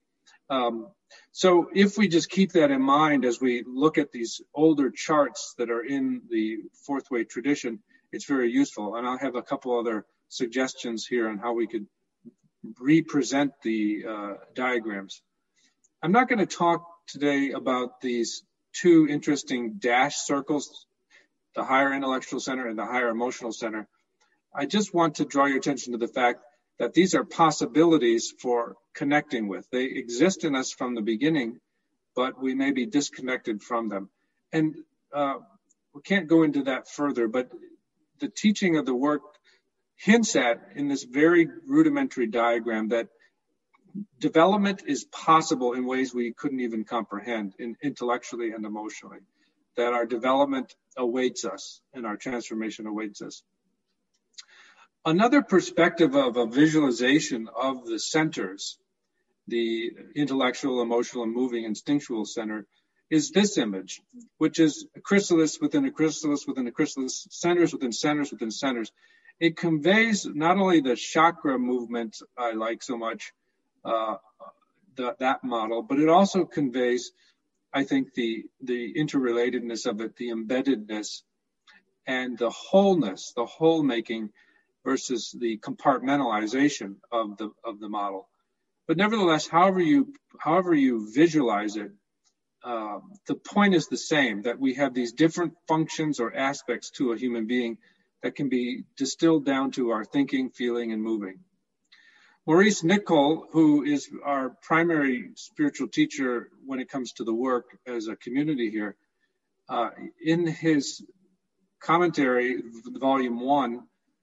So if we just keep that in mind as we look at these older charts that are in the Fourth Way tradition, it's very useful. And I'll have a couple other suggestions here on how we could represent the diagrams. I'm not going to talk today about these two interesting dash circles, the higher intellectual center and the higher emotional center. I just want to draw your attention to the fact that these are possibilities for connecting with. They exist in us from the beginning, but we may be disconnected from them. And we can't go into that further, but the teaching of the work hints at, in this very rudimentary diagram, that development is possible in ways we couldn't even comprehend, intellectually and emotionally, that our development awaits us and our transformation awaits us. Another perspective of a visualization of the centers, the intellectual, emotional, and moving instinctual center, is this image, which is a chrysalis within a chrysalis within a chrysalis, centers within centers within centers. It conveys not only the chakra movement I like so much, that model, but it also conveys, I think, the interrelatedness of it, the embeddedness, and the wholeness, the whole making, versus the compartmentalization of the model. But nevertheless, however you visualize it, the point is the same, that we have these different functions or aspects to a human being that can be distilled down to our thinking, feeling, and moving. Maurice Nicoll, who is our primary spiritual teacher when it comes to the work as a community here, in his commentary, volume 1,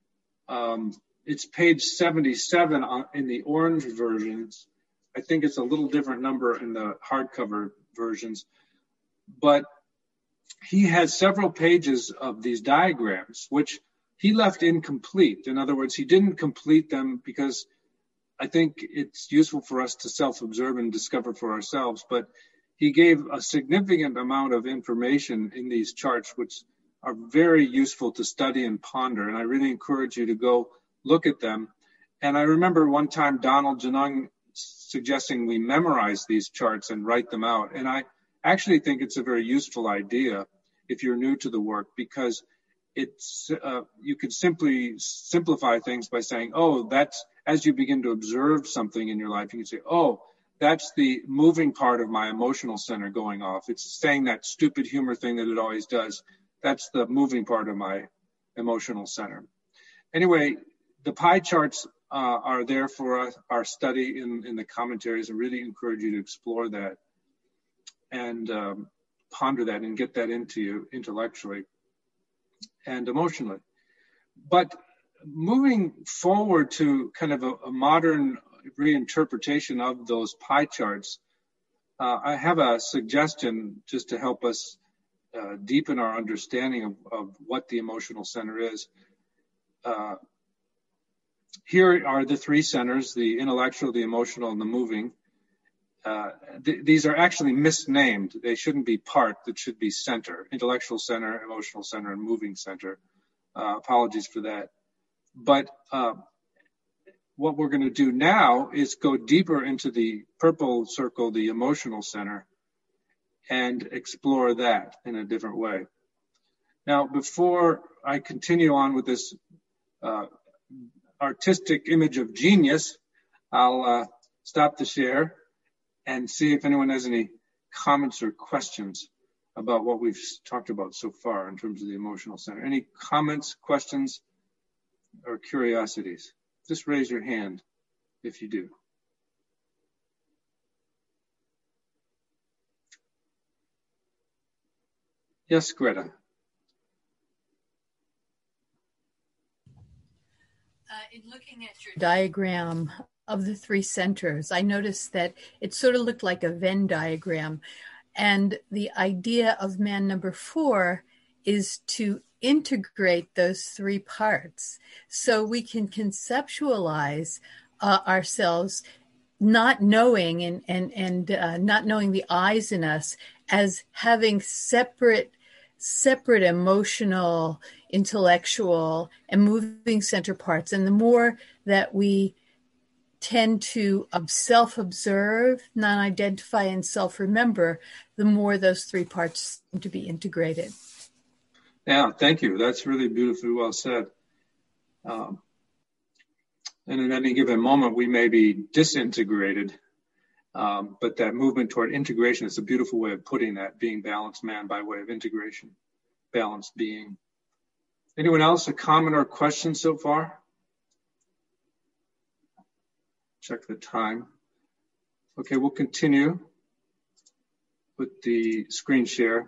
it's page 77 in the orange versions. I think it's a little different number in the hardcover versions, but he has several pages of these diagrams, which he left incomplete. In other words, he didn't complete them because I think it's useful for us to self-observe and discover for ourselves, but he gave a significant amount of information in these charts, which are very useful to study and ponder, and I really encourage you to go look at them. And I remember one time Donald Janung suggesting we memorize these charts and write them out, and I actually think it's a very useful idea if you're new to the work, because it's you could simply simplify things by saying, oh, that's, as you begin to observe something in your life, you can say, oh, that's the moving part of my emotional center going off. It's saying that stupid humor thing that it always does. That's the moving part of my emotional center. Anyway, the pie charts are there for our study in the commentaries. I really encourage you to explore that and ponder that and get that into you intellectually and emotionally. But moving forward to kind of a modern reinterpretation of those pie charts, I have a suggestion just to help us deepen our understanding of what the emotional center is. Here are the three centers, the intellectual, the emotional, and the moving. These are actually misnamed. They shouldn't be part, that should be center. Intellectual center, emotional center, and moving center. Apologies for that. But what we're going to do now is go deeper into the purple circle, the emotional center, and explore that in a different way. Now, before I continue on with this artistic image of genius, I'll stop the share and see if anyone has any comments or questions about what we've talked about so far in terms of the emotional center. Any comments, questions, or curiosities? Just raise your hand if you do. Yes, Greta. In looking at your diagram of the three centers, I noticed that it sort of looked like a Venn diagram. And the idea of man number 4 is to integrate those three parts so we can conceptualize ourselves not knowing and not knowing the I's in us as having separate emotional, intellectual, and moving center parts. And the more that we tend to self-observe, non-identify, and self-remember, the more those three parts seem to be integrated. Yeah, thank you. That's really beautifully well said. And in any given moment, we may be disintegrated, but that movement toward integration is a beautiful way of putting that, being balanced man by way of integration, balanced being. Anyone else, a comment or question so far? Check the time. Okay, we'll continue with the screen share.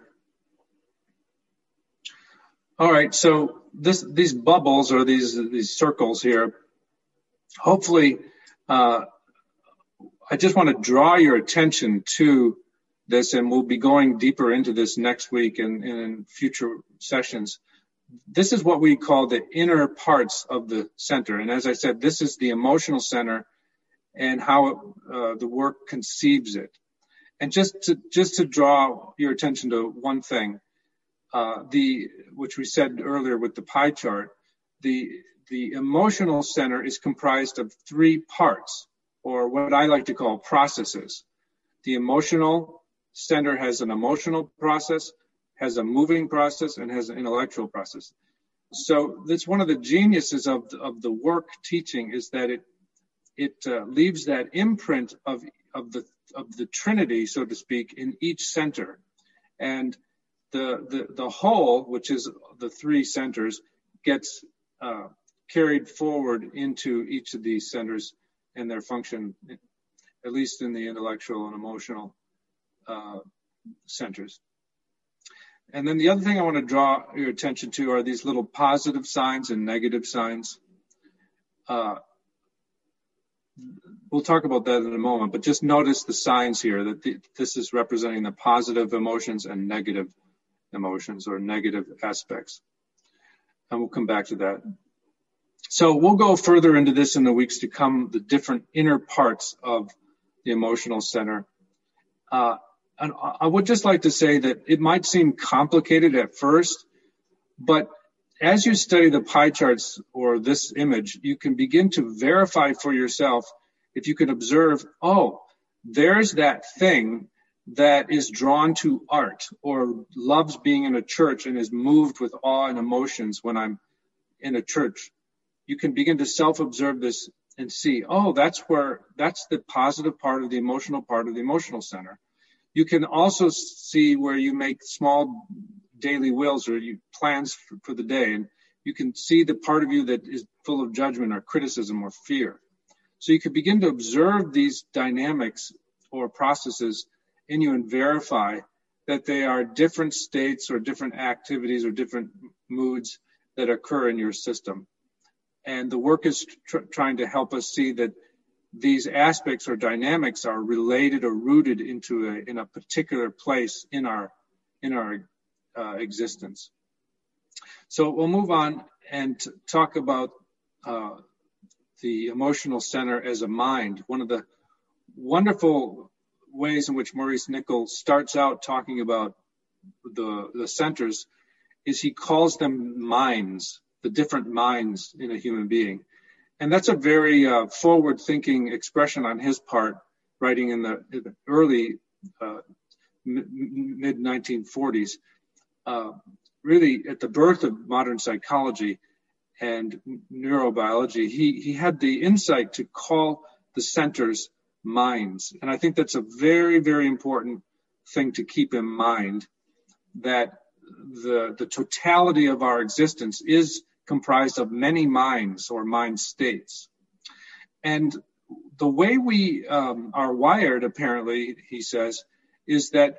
All right, so these bubbles or these circles here, hopefully, I just want to draw your attention to this, and we'll be going deeper into this next week and in future sessions. This is what we call the inner parts of the center. And as I said, this is the emotional center and how the work conceives it. And just to draw your attention to one thing, which we said earlier with the pie chart, the emotional center is comprised of three parts, or what I like to call processes. The emotional center has an emotional process, has a moving process, and has an intellectual process. So that's one of the geniuses of the work teaching, is that it leaves that imprint of the Trinity, so to speak, in each center. And the whole, which is the three centers, gets carried forward into each of these centers and their function, at least in the intellectual and emotional centers. And then the other thing I want to draw your attention to are these little positive signs and negative signs. We'll talk about that in a moment, but just notice the signs here that this is representing the positive emotions and negative emotions or negative aspects. And we'll come back to that. So we'll go further into this in the weeks to come, the different inner parts of the emotional center. And I would just like to say that it might seem complicated at first, but as you study the pie charts or this image, you can begin to verify for yourself if you can observe, oh, there's that thing that is drawn to art or loves being in a church and is moved with awe and emotions when I'm in a church. You can begin to self-observe this and see, oh, that's the positive part of the emotional center. You can also see where you make small daily wills or plans for the day, and you can see the part of you that is full of judgment or criticism or fear. So you can begin to observe these dynamics or processes in you and verify that they are different states or different activities or different moods that occur in your system. And the work is trying to help us see that these aspects or dynamics are related or rooted in a particular place in our existence. So we'll move on and talk about the emotional center as a mind. One of the wonderful ways in which Maurice Nicoll starts out talking about the centers is he calls them minds, the different minds in a human being. And that's a very forward-thinking expression on his part, writing in the early mid-1940s, really at the birth of modern psychology and neurobiology. He had the insight to call the centers minds. And I think that's a very, very important thing to keep in mind, that the totality of our existence is comprised of many minds or mind states. And the way we are wired, apparently, he says, is that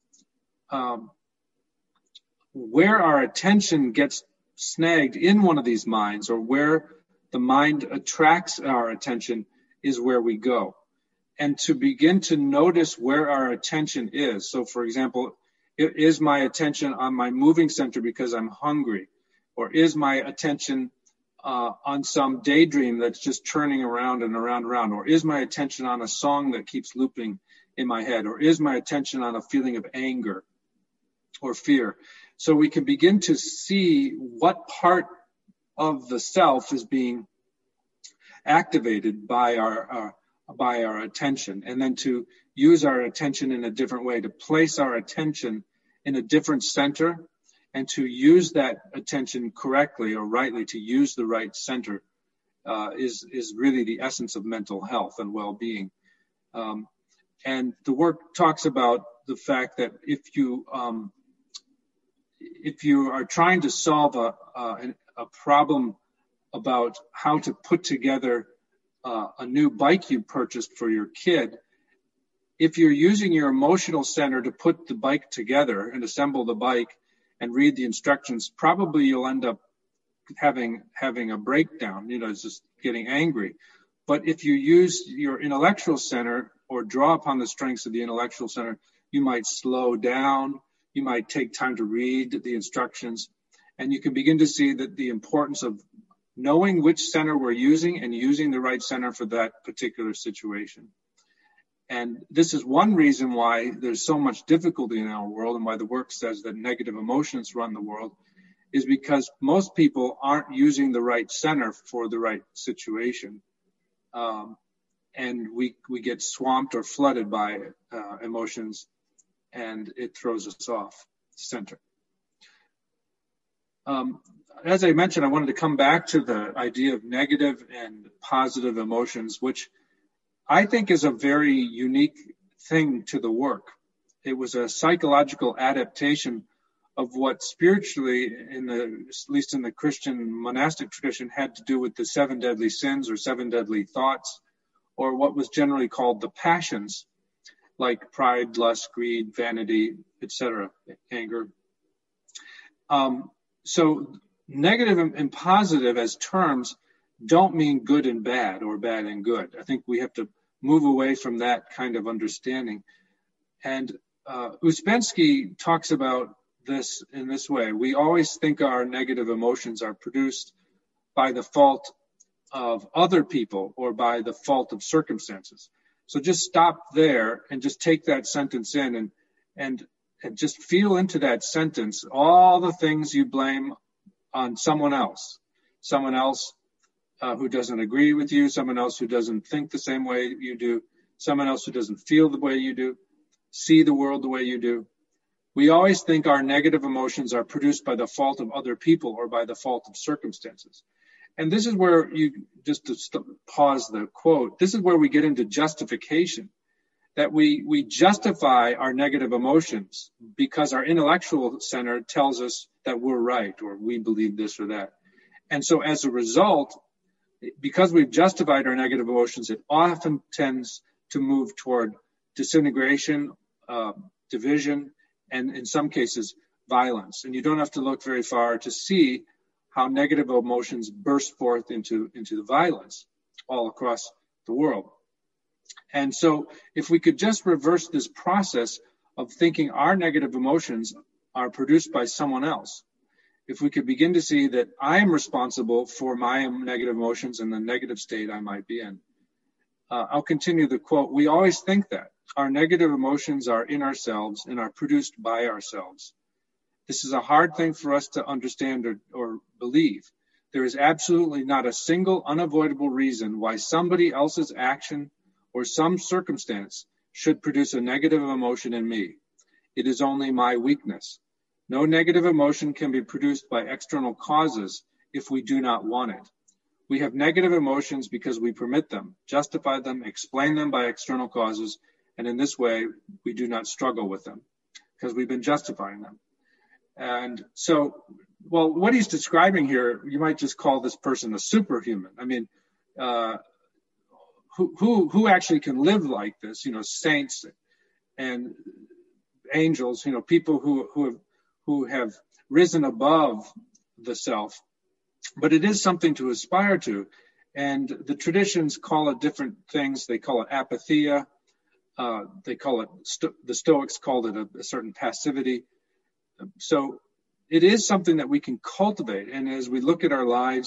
where our attention gets snagged in one of these minds, or where the mind attracts our attention, is where we go. And to begin to notice where our attention is. So, for example, is my attention on my moving center because I'm hungry? Or is my attention on some daydream that's just churning around and around and around? Or is my attention on a song that keeps looping in my head? Or is my attention on a feeling of anger or fear? So we can begin to see what part of the self is being activated by our attention, and then to use our attention in a different way, to place our attention in a different center, and to use that attention correctly or rightly, to use the right center, is really the essence of mental health and well-being. And the work talks about the fact that if you are trying to solve a problem about how to put together a new bike you purchased for your kid, if you're using your emotional center to put the bike together and assemble the bike and read the instructions, probably you'll end up having a breakdown, just getting angry. But if you use your intellectual center or draw upon the strengths of the intellectual center, you might slow down, you might take time to read the instructions, and you can begin to see that the importance of knowing which center we're using and using the right center for that particular situation. And this is one reason why there's so much difficulty in our world, and why the work says that negative emotions run the world, is because most people aren't using the right center for the right situation. And we get swamped or flooded by emotions, and it throws us off center. As I mentioned, I wanted to come back to the idea of negative and positive emotions, which I think is a very unique thing to the work. It was a psychological adaptation of what spiritually, at least in the Christian monastic tradition, had to do with the 7 deadly sins or 7 deadly thoughts, or what was generally called the passions, like pride, lust, greed, vanity, etc., anger. So negative and positive as terms don't mean good and bad or bad and good. I think we have to move away from that kind of understanding. And Ouspensky talks about this in this way. We always think our negative emotions are produced by the fault of other people or by the fault of circumstances. So just stop there and just take that sentence in and just feel into that sentence all the things you blame on someone else who doesn't agree with you, someone else who doesn't think the same way you do, someone else who doesn't feel the way you do, see the world the way you do. We always think our negative emotions are produced by the fault of other people or by the fault of circumstances. And this is where just to pause the quote, this is where we get into justification, that we justify our negative emotions because our intellectual center tells us that we're right or we believe this or that. And so as a result, because we've justified our negative emotions, it often tends to move toward disintegration, division, and in some cases, violence. And you don't have to look very far to see how negative emotions burst forth into the violence all across the world. And so if we could just reverse this process of thinking our negative emotions are produced by someone else, if we could begin to see that I am responsible for my negative emotions and the negative state I might be in. I'll continue the quote. We always think that our negative emotions are in ourselves and are produced by ourselves. This is a hard thing for us to understand or believe. There is absolutely not a single unavoidable reason why somebody else's action or some circumstance should produce a negative emotion in me. It is only my weakness. No negative emotion can be produced by external causes if we do not want it. We have negative emotions because we permit them, justify them, explain them by external causes, and in this way, we do not struggle with them because we've been justifying them. And so, well, what he's describing here, you might just call this person a superhuman. I mean, who actually can live like this? Saints and angels, people who have risen above the self. But it is something to aspire to. And the traditions call it different things. They call it apatheia. They call it, the Stoics called it a certain passivity. So it is something that we can cultivate. And as we look at our lives,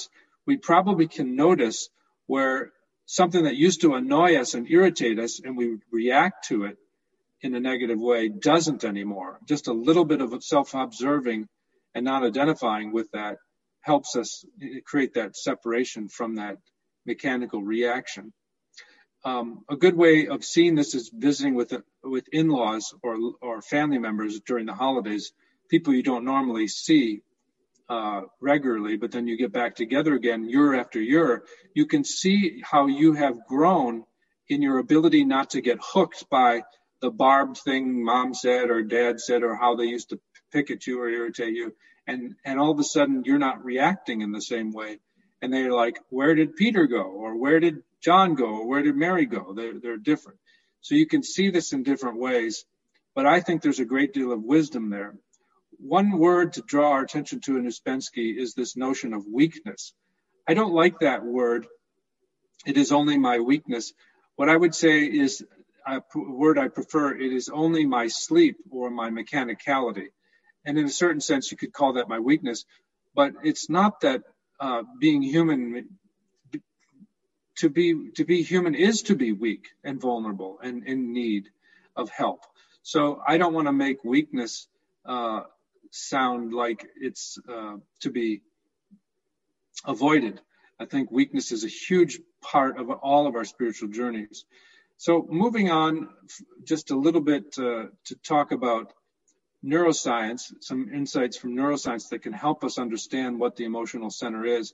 we probably can notice where something that used to annoy us and irritate us and we react to it in a negative way doesn't anymore. Just a little bit of self-observing and not identifying with that helps us create that separation from that mechanical reaction. A good way of seeing this is visiting with in-laws or family members during the holidays, people you don't normally see regularly, but then you get back together again year after year. You can see how you have grown in your ability not to get hooked by the barbed thing mom said or dad said, or how they used to pick at you or irritate you. And all of a sudden you're not reacting in the same way. And they're like, where did Peter go? Or where did John go? Or where did Mary go? They're different. So you can see this in different ways, but I think there's a great deal of wisdom there. One word to draw our attention to in Ouspensky is this notion of weakness. I don't like that word. It is only my weakness. What I would say is a word I prefer. It is only my sleep or my mechanicality. And in a certain sense, you could call that my weakness, but it's not that being human. To be human is to be weak and vulnerable and in need of help. So I don't want to make weakness sound like it's to be avoided. I think weakness is a huge part of all of our spiritual journeys. So moving on just a little bit to talk about neuroscience, some insights from neuroscience that can help us understand what the emotional center is.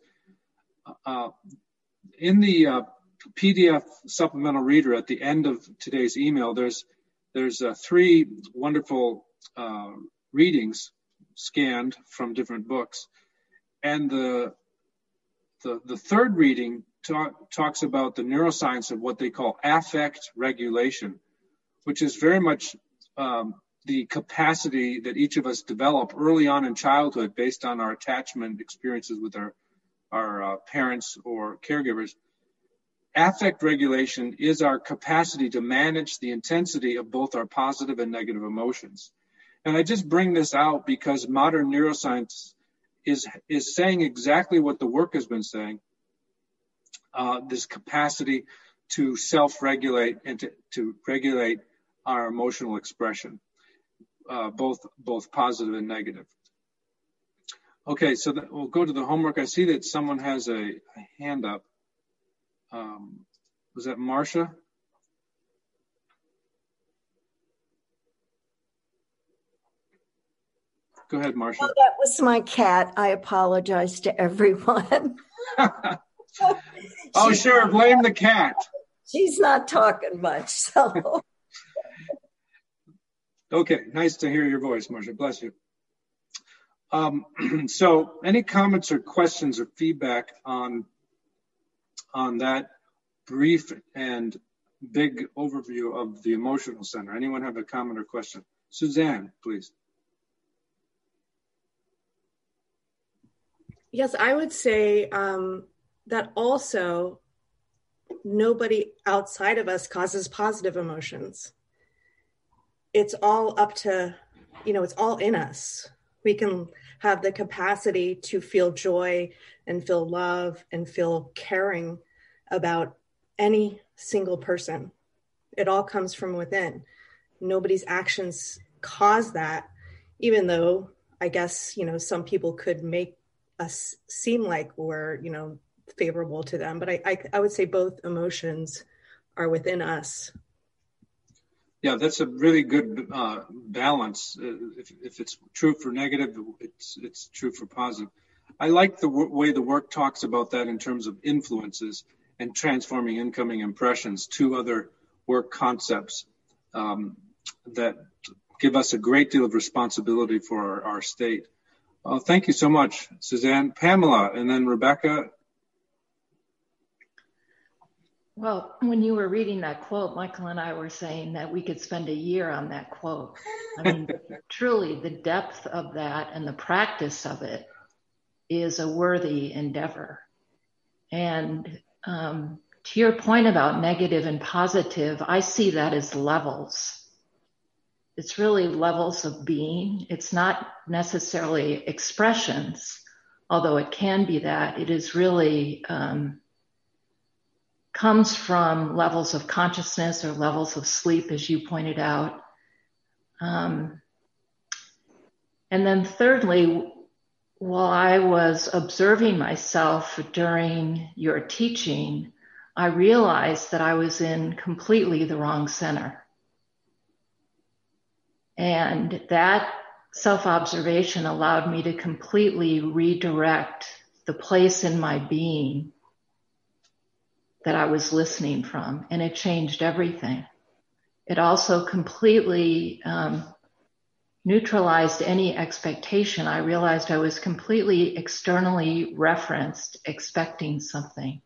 In the PDF supplemental reader at the end of today's email, there's 3 wonderful readings scanned from different books. And the third reading talks about the neuroscience of what they call affect regulation, which is very much the capacity that each of us develop early on in childhood based on our attachment experiences with our parents or caregivers. Affect regulation is our capacity to manage the intensity of both our positive and negative emotions. And I just bring this out because modern neuroscience is saying exactly what the work has been saying, this capacity to self-regulate and to regulate our emotional expression, both positive and negative. Okay, so we'll go to the homework. I see that someone has a hand up. Was that Marcia? Go ahead, Marcia. Oh, that was my cat. I apologize to everyone. Oh, sure. Blame the cat. She's not talking much, so. Okay, nice to hear your voice, Marcia. Bless you. So any comments or questions or feedback on that brief and big overview of the emotional center? Anyone have a comment or question? Suzanne, please. Yes, I would say that also nobody outside of us causes positive emotions. It's all up to, it's all in us. We can have the capacity to feel joy and feel love and feel caring about any single person. It all comes from within. Nobody's actions cause that, even though I guess, some people could make us seem like we're, favorable to them. But I would say both emotions are within us. Yeah, that's a really good balance. If it's true for negative, it's true for positive. I like the way the work talks about that in terms of influences and transforming incoming impressions, 2 other work concepts that give us a great deal of responsibility for our state. Thank you so much, Suzanne. Pamela, and then Rebecca. Well, when you were reading that quote, Michael and I were saying that we could spend a year on that quote. I mean, truly, the depth of that and the practice of it is a worthy endeavor. And to your point about negative and positive, I see that as levels. It's really levels of being. It's not necessarily expressions although it can be that, it is really comes from levels of consciousness or levels of sleep, as you pointed out. And then thirdly, while I was observing myself during your teaching, I realized that I was in completely the wrong center. And that self-observation allowed me to completely redirect the place in my being that I was listening from, and it changed everything. It also completely neutralized any expectation. I realized I was completely externally referenced, expecting something.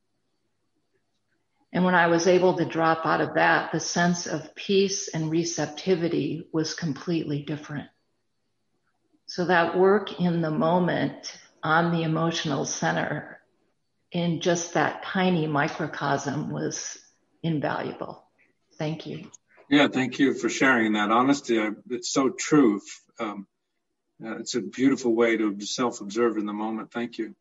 And when I was able to drop out of that, the sense of peace and receptivity was completely different. So that work in the moment on the emotional center in just that tiny microcosm was invaluable. Thank you. Yeah, thank you for sharing that honesty. It's so true. It's a beautiful way to self-observe in the moment. Thank you.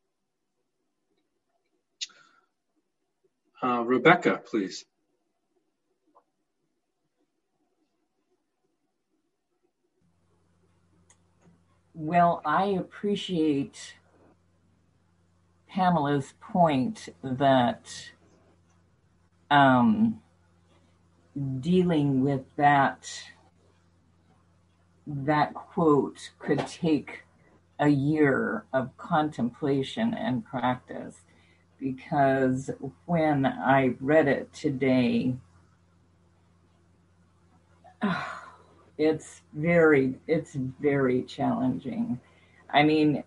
Rebecca, please. Well, I appreciate Pamela's point that dealing with that quote could take a year of contemplation and practice, because when I read it today, it's very challenging. I mean,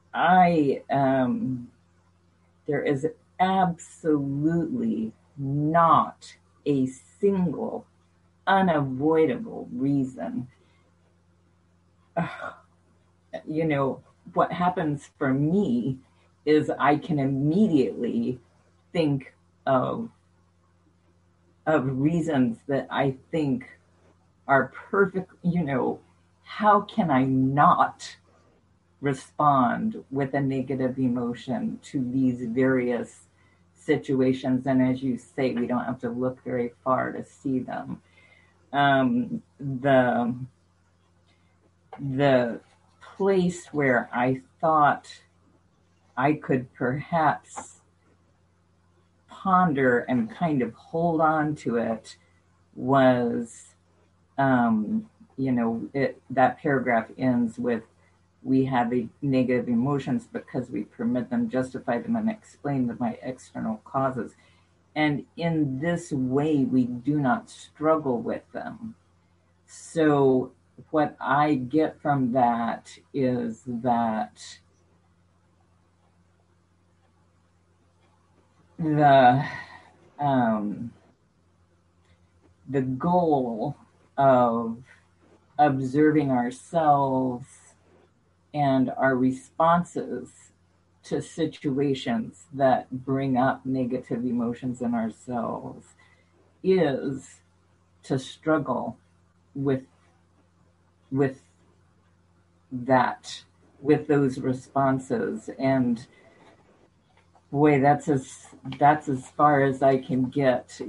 there is absolutely not a single unavoidable reason. What happens for me is I can immediately think of reasons that I think are perfect. How can I not respond with a negative emotion to these various situations? And as you say, we don't have to look very far to see them. The place where I thought I could perhaps ponder and kind of hold on to it was, that paragraph ends with, we have negative emotions because we permit them, justify them, and explain them by external causes. And in this way, we do not struggle with them. So what I get from that is that the goal of observing ourselves and our responses to situations that bring up negative emotions in ourselves is to struggle with those responses. And boy, that's as far as I can get.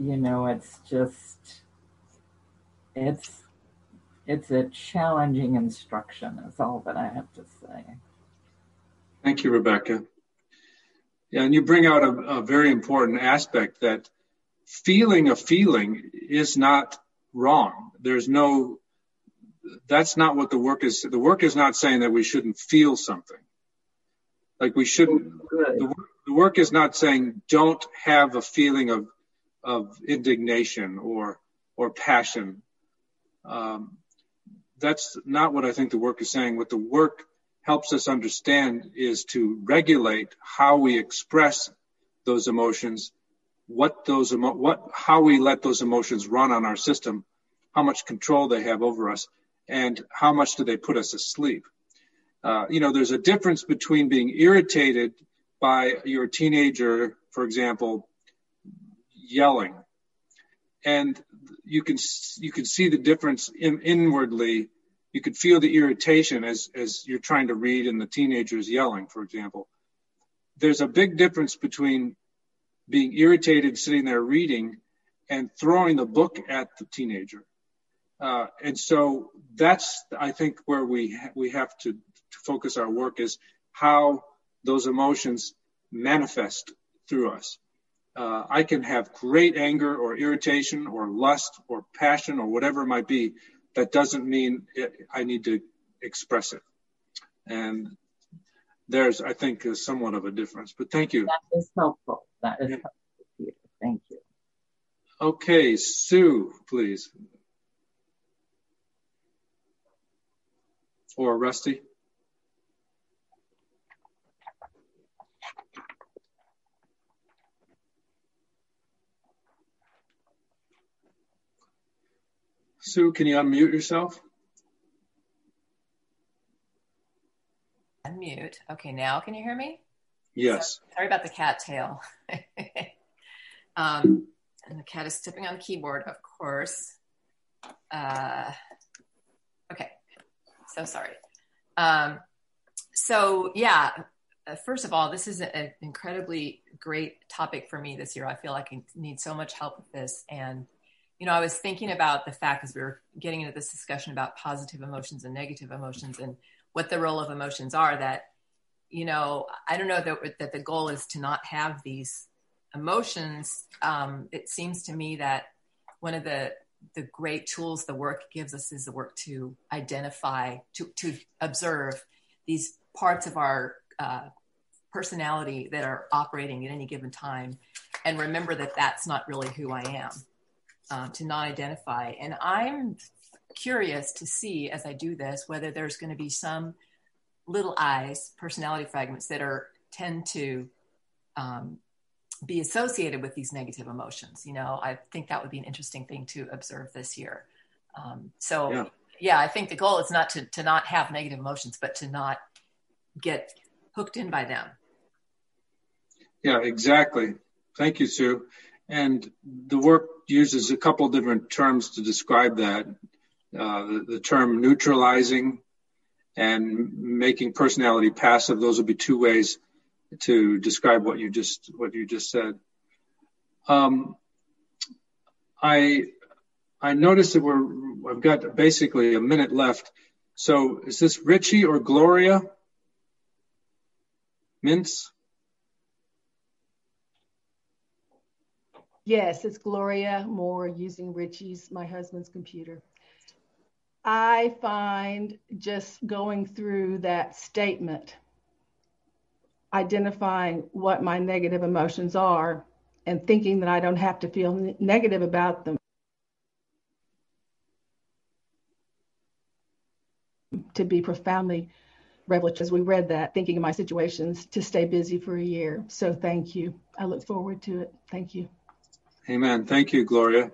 It's a challenging instruction, is all that I have to say. Thank you, Rebecca. Yeah, and you bring out a very important aspect, that feeling a feeling is not wrong. That's not what the work is. The work is not saying that we shouldn't feel something. Like we shouldn't. The work is not saying don't have a feeling of indignation or passion. That's not what I think the work is saying. What the work helps us understand is to regulate how we express those emotions, how we let those emotions run on our system, how much control they have over us, and how much do they put us asleep. There's a difference between being irritated by your teenager, for example, yelling, and you can see the difference inwardly you could feel the irritation as you're trying to read and the teenager's yelling, for example. There's a big difference between being irritated sitting there reading and throwing the book at the teenager. And so that's, I think, where we have to focus our work, is how those emotions manifest through us. I can have great anger or irritation or lust or passion or whatever it might be. That doesn't mean I need to express it. And there's, I think, somewhat of a difference. But thank you. That is helpful. That is helpful, Peter. Thank you. Okay, Sue, please. Or Rusty. Sue, can you unmute yourself? Unmute. Okay, now can you hear me? Yes. Sorry about the cat tail. And the cat is stepping on the keyboard, of course. Okay, so sorry. First of all, this is an incredibly great topic for me this year. I feel like I need so much help with this. And, you know, I was thinking about the fact, as we were getting into this discussion about positive emotions and negative emotions and what the role of emotions are, that, you know, I don't know that the goal is to not have these emotions. It seems to me that one of the great tools the work gives us is the work to identify, to observe these parts of our personality that are operating at any given time, and remember that that's not really who I am, to not identify. And I'm curious to see, as I do this, whether there's going to be some little I's, personality fragments, that tend to be associated with these negative emotions. You know, I think that would be an interesting thing to observe this year. I think the goal is not to not have negative emotions, but to not get hooked in by them. Yeah, exactly. Thank you, Sue. And the work uses a couple different terms to describe that. The term neutralizing and making personality passive. Those would be two ways to describe what you just said. I noticed that I've got basically a minute left. So is this Richie or Gloria Mintz? Yes, it's Gloria Moore, using Richie's, my husband's, computer. I find just going through that statement, identifying what my negative emotions are and thinking that I don't have to feel negative about them, to be profoundly revelatory. As we read that, thinking of my situations, to stay busy for a year. So thank you. I look forward to it. Thank you. Amen. Thank you, Gloria.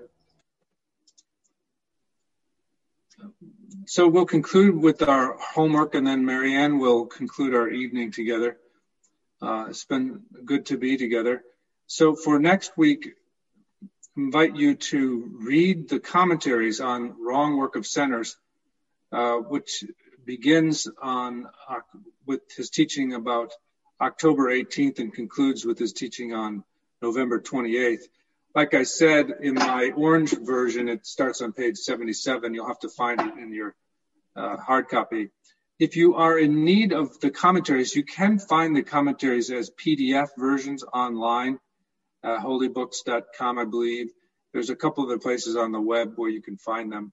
So we'll conclude with our homework, and then Marianne will conclude our evening together. It's been good to be together. So for next week, I invite you to read the commentaries on Wrong Work of Centers, which begins with his teaching about October 18th and concludes with his teaching on November 28th. Like I said, in my orange version, it starts on page 77. You'll have to find it in your hard copy. If you are in need of the commentaries, you can find the commentaries as PDF versions online, holybooks.com, I believe. There's a couple other places on the web where you can find them.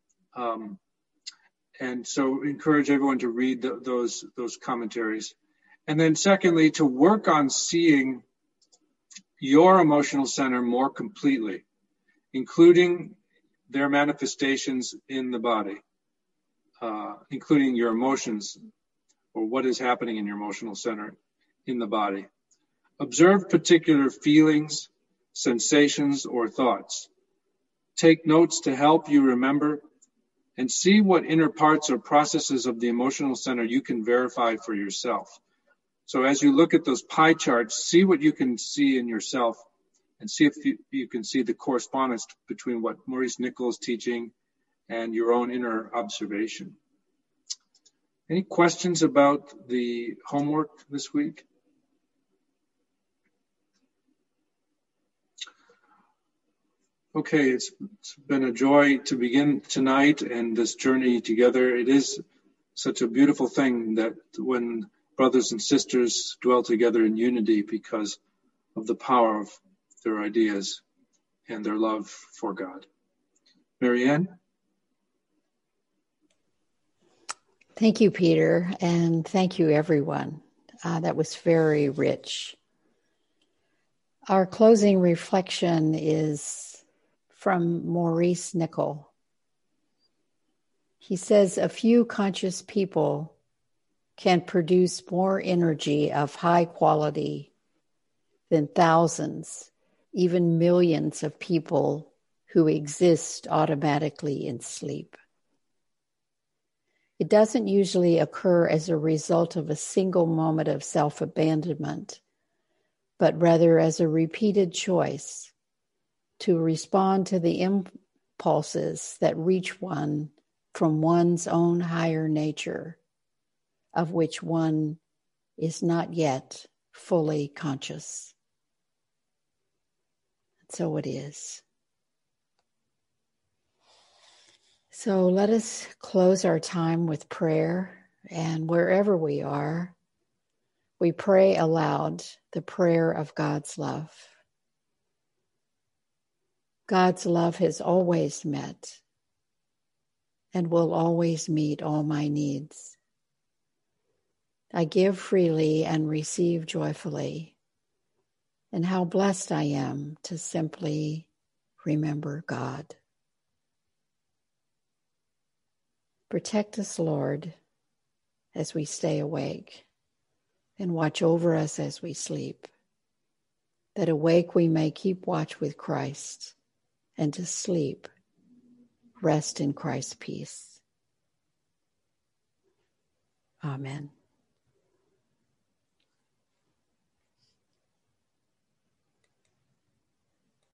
And so encourage everyone to read those commentaries. And then secondly, to work on seeing your emotional center more completely, including their manifestations in the body, including your emotions or what is happening in your emotional center in the body. Observe particular feelings, sensations, or thoughts. Take notes to help you remember, and see what inner parts or processes of the emotional center you can verify for yourself. So as you look at those pie charts, see what you can see in yourself, and see if you can see the correspondence between what Maurice Nicoll is teaching and your own inner observation. Any questions about the homework this week? Okay, it's been a joy to begin tonight and this journey together. It is such a beautiful thing that when brothers and sisters dwell together in unity because of the power of their ideas and their love for God. Marianne? Thank you, Peter, and thank you, everyone. That was very rich. Our closing reflection is from Maurice Nicoll. He says, a few conscious people can produce more energy of high quality than thousands, even millions of people who exist automatically in sleep. It doesn't usually occur as a result of a single moment of self-abandonment, but rather as a repeated choice to respond to the impulses that reach one from one's own higher nature, of which one is not yet fully conscious. So it is. So let us close our time with prayer, and wherever we are, we pray aloud the prayer of God's love. God's love has always met and will always meet all my needs. I give freely and receive joyfully, and how blessed I am to simply remember God. Protect us, Lord, as we stay awake, and watch over us as we sleep, that awake we may keep watch with Christ, and to sleep, rest in Christ's peace. Amen.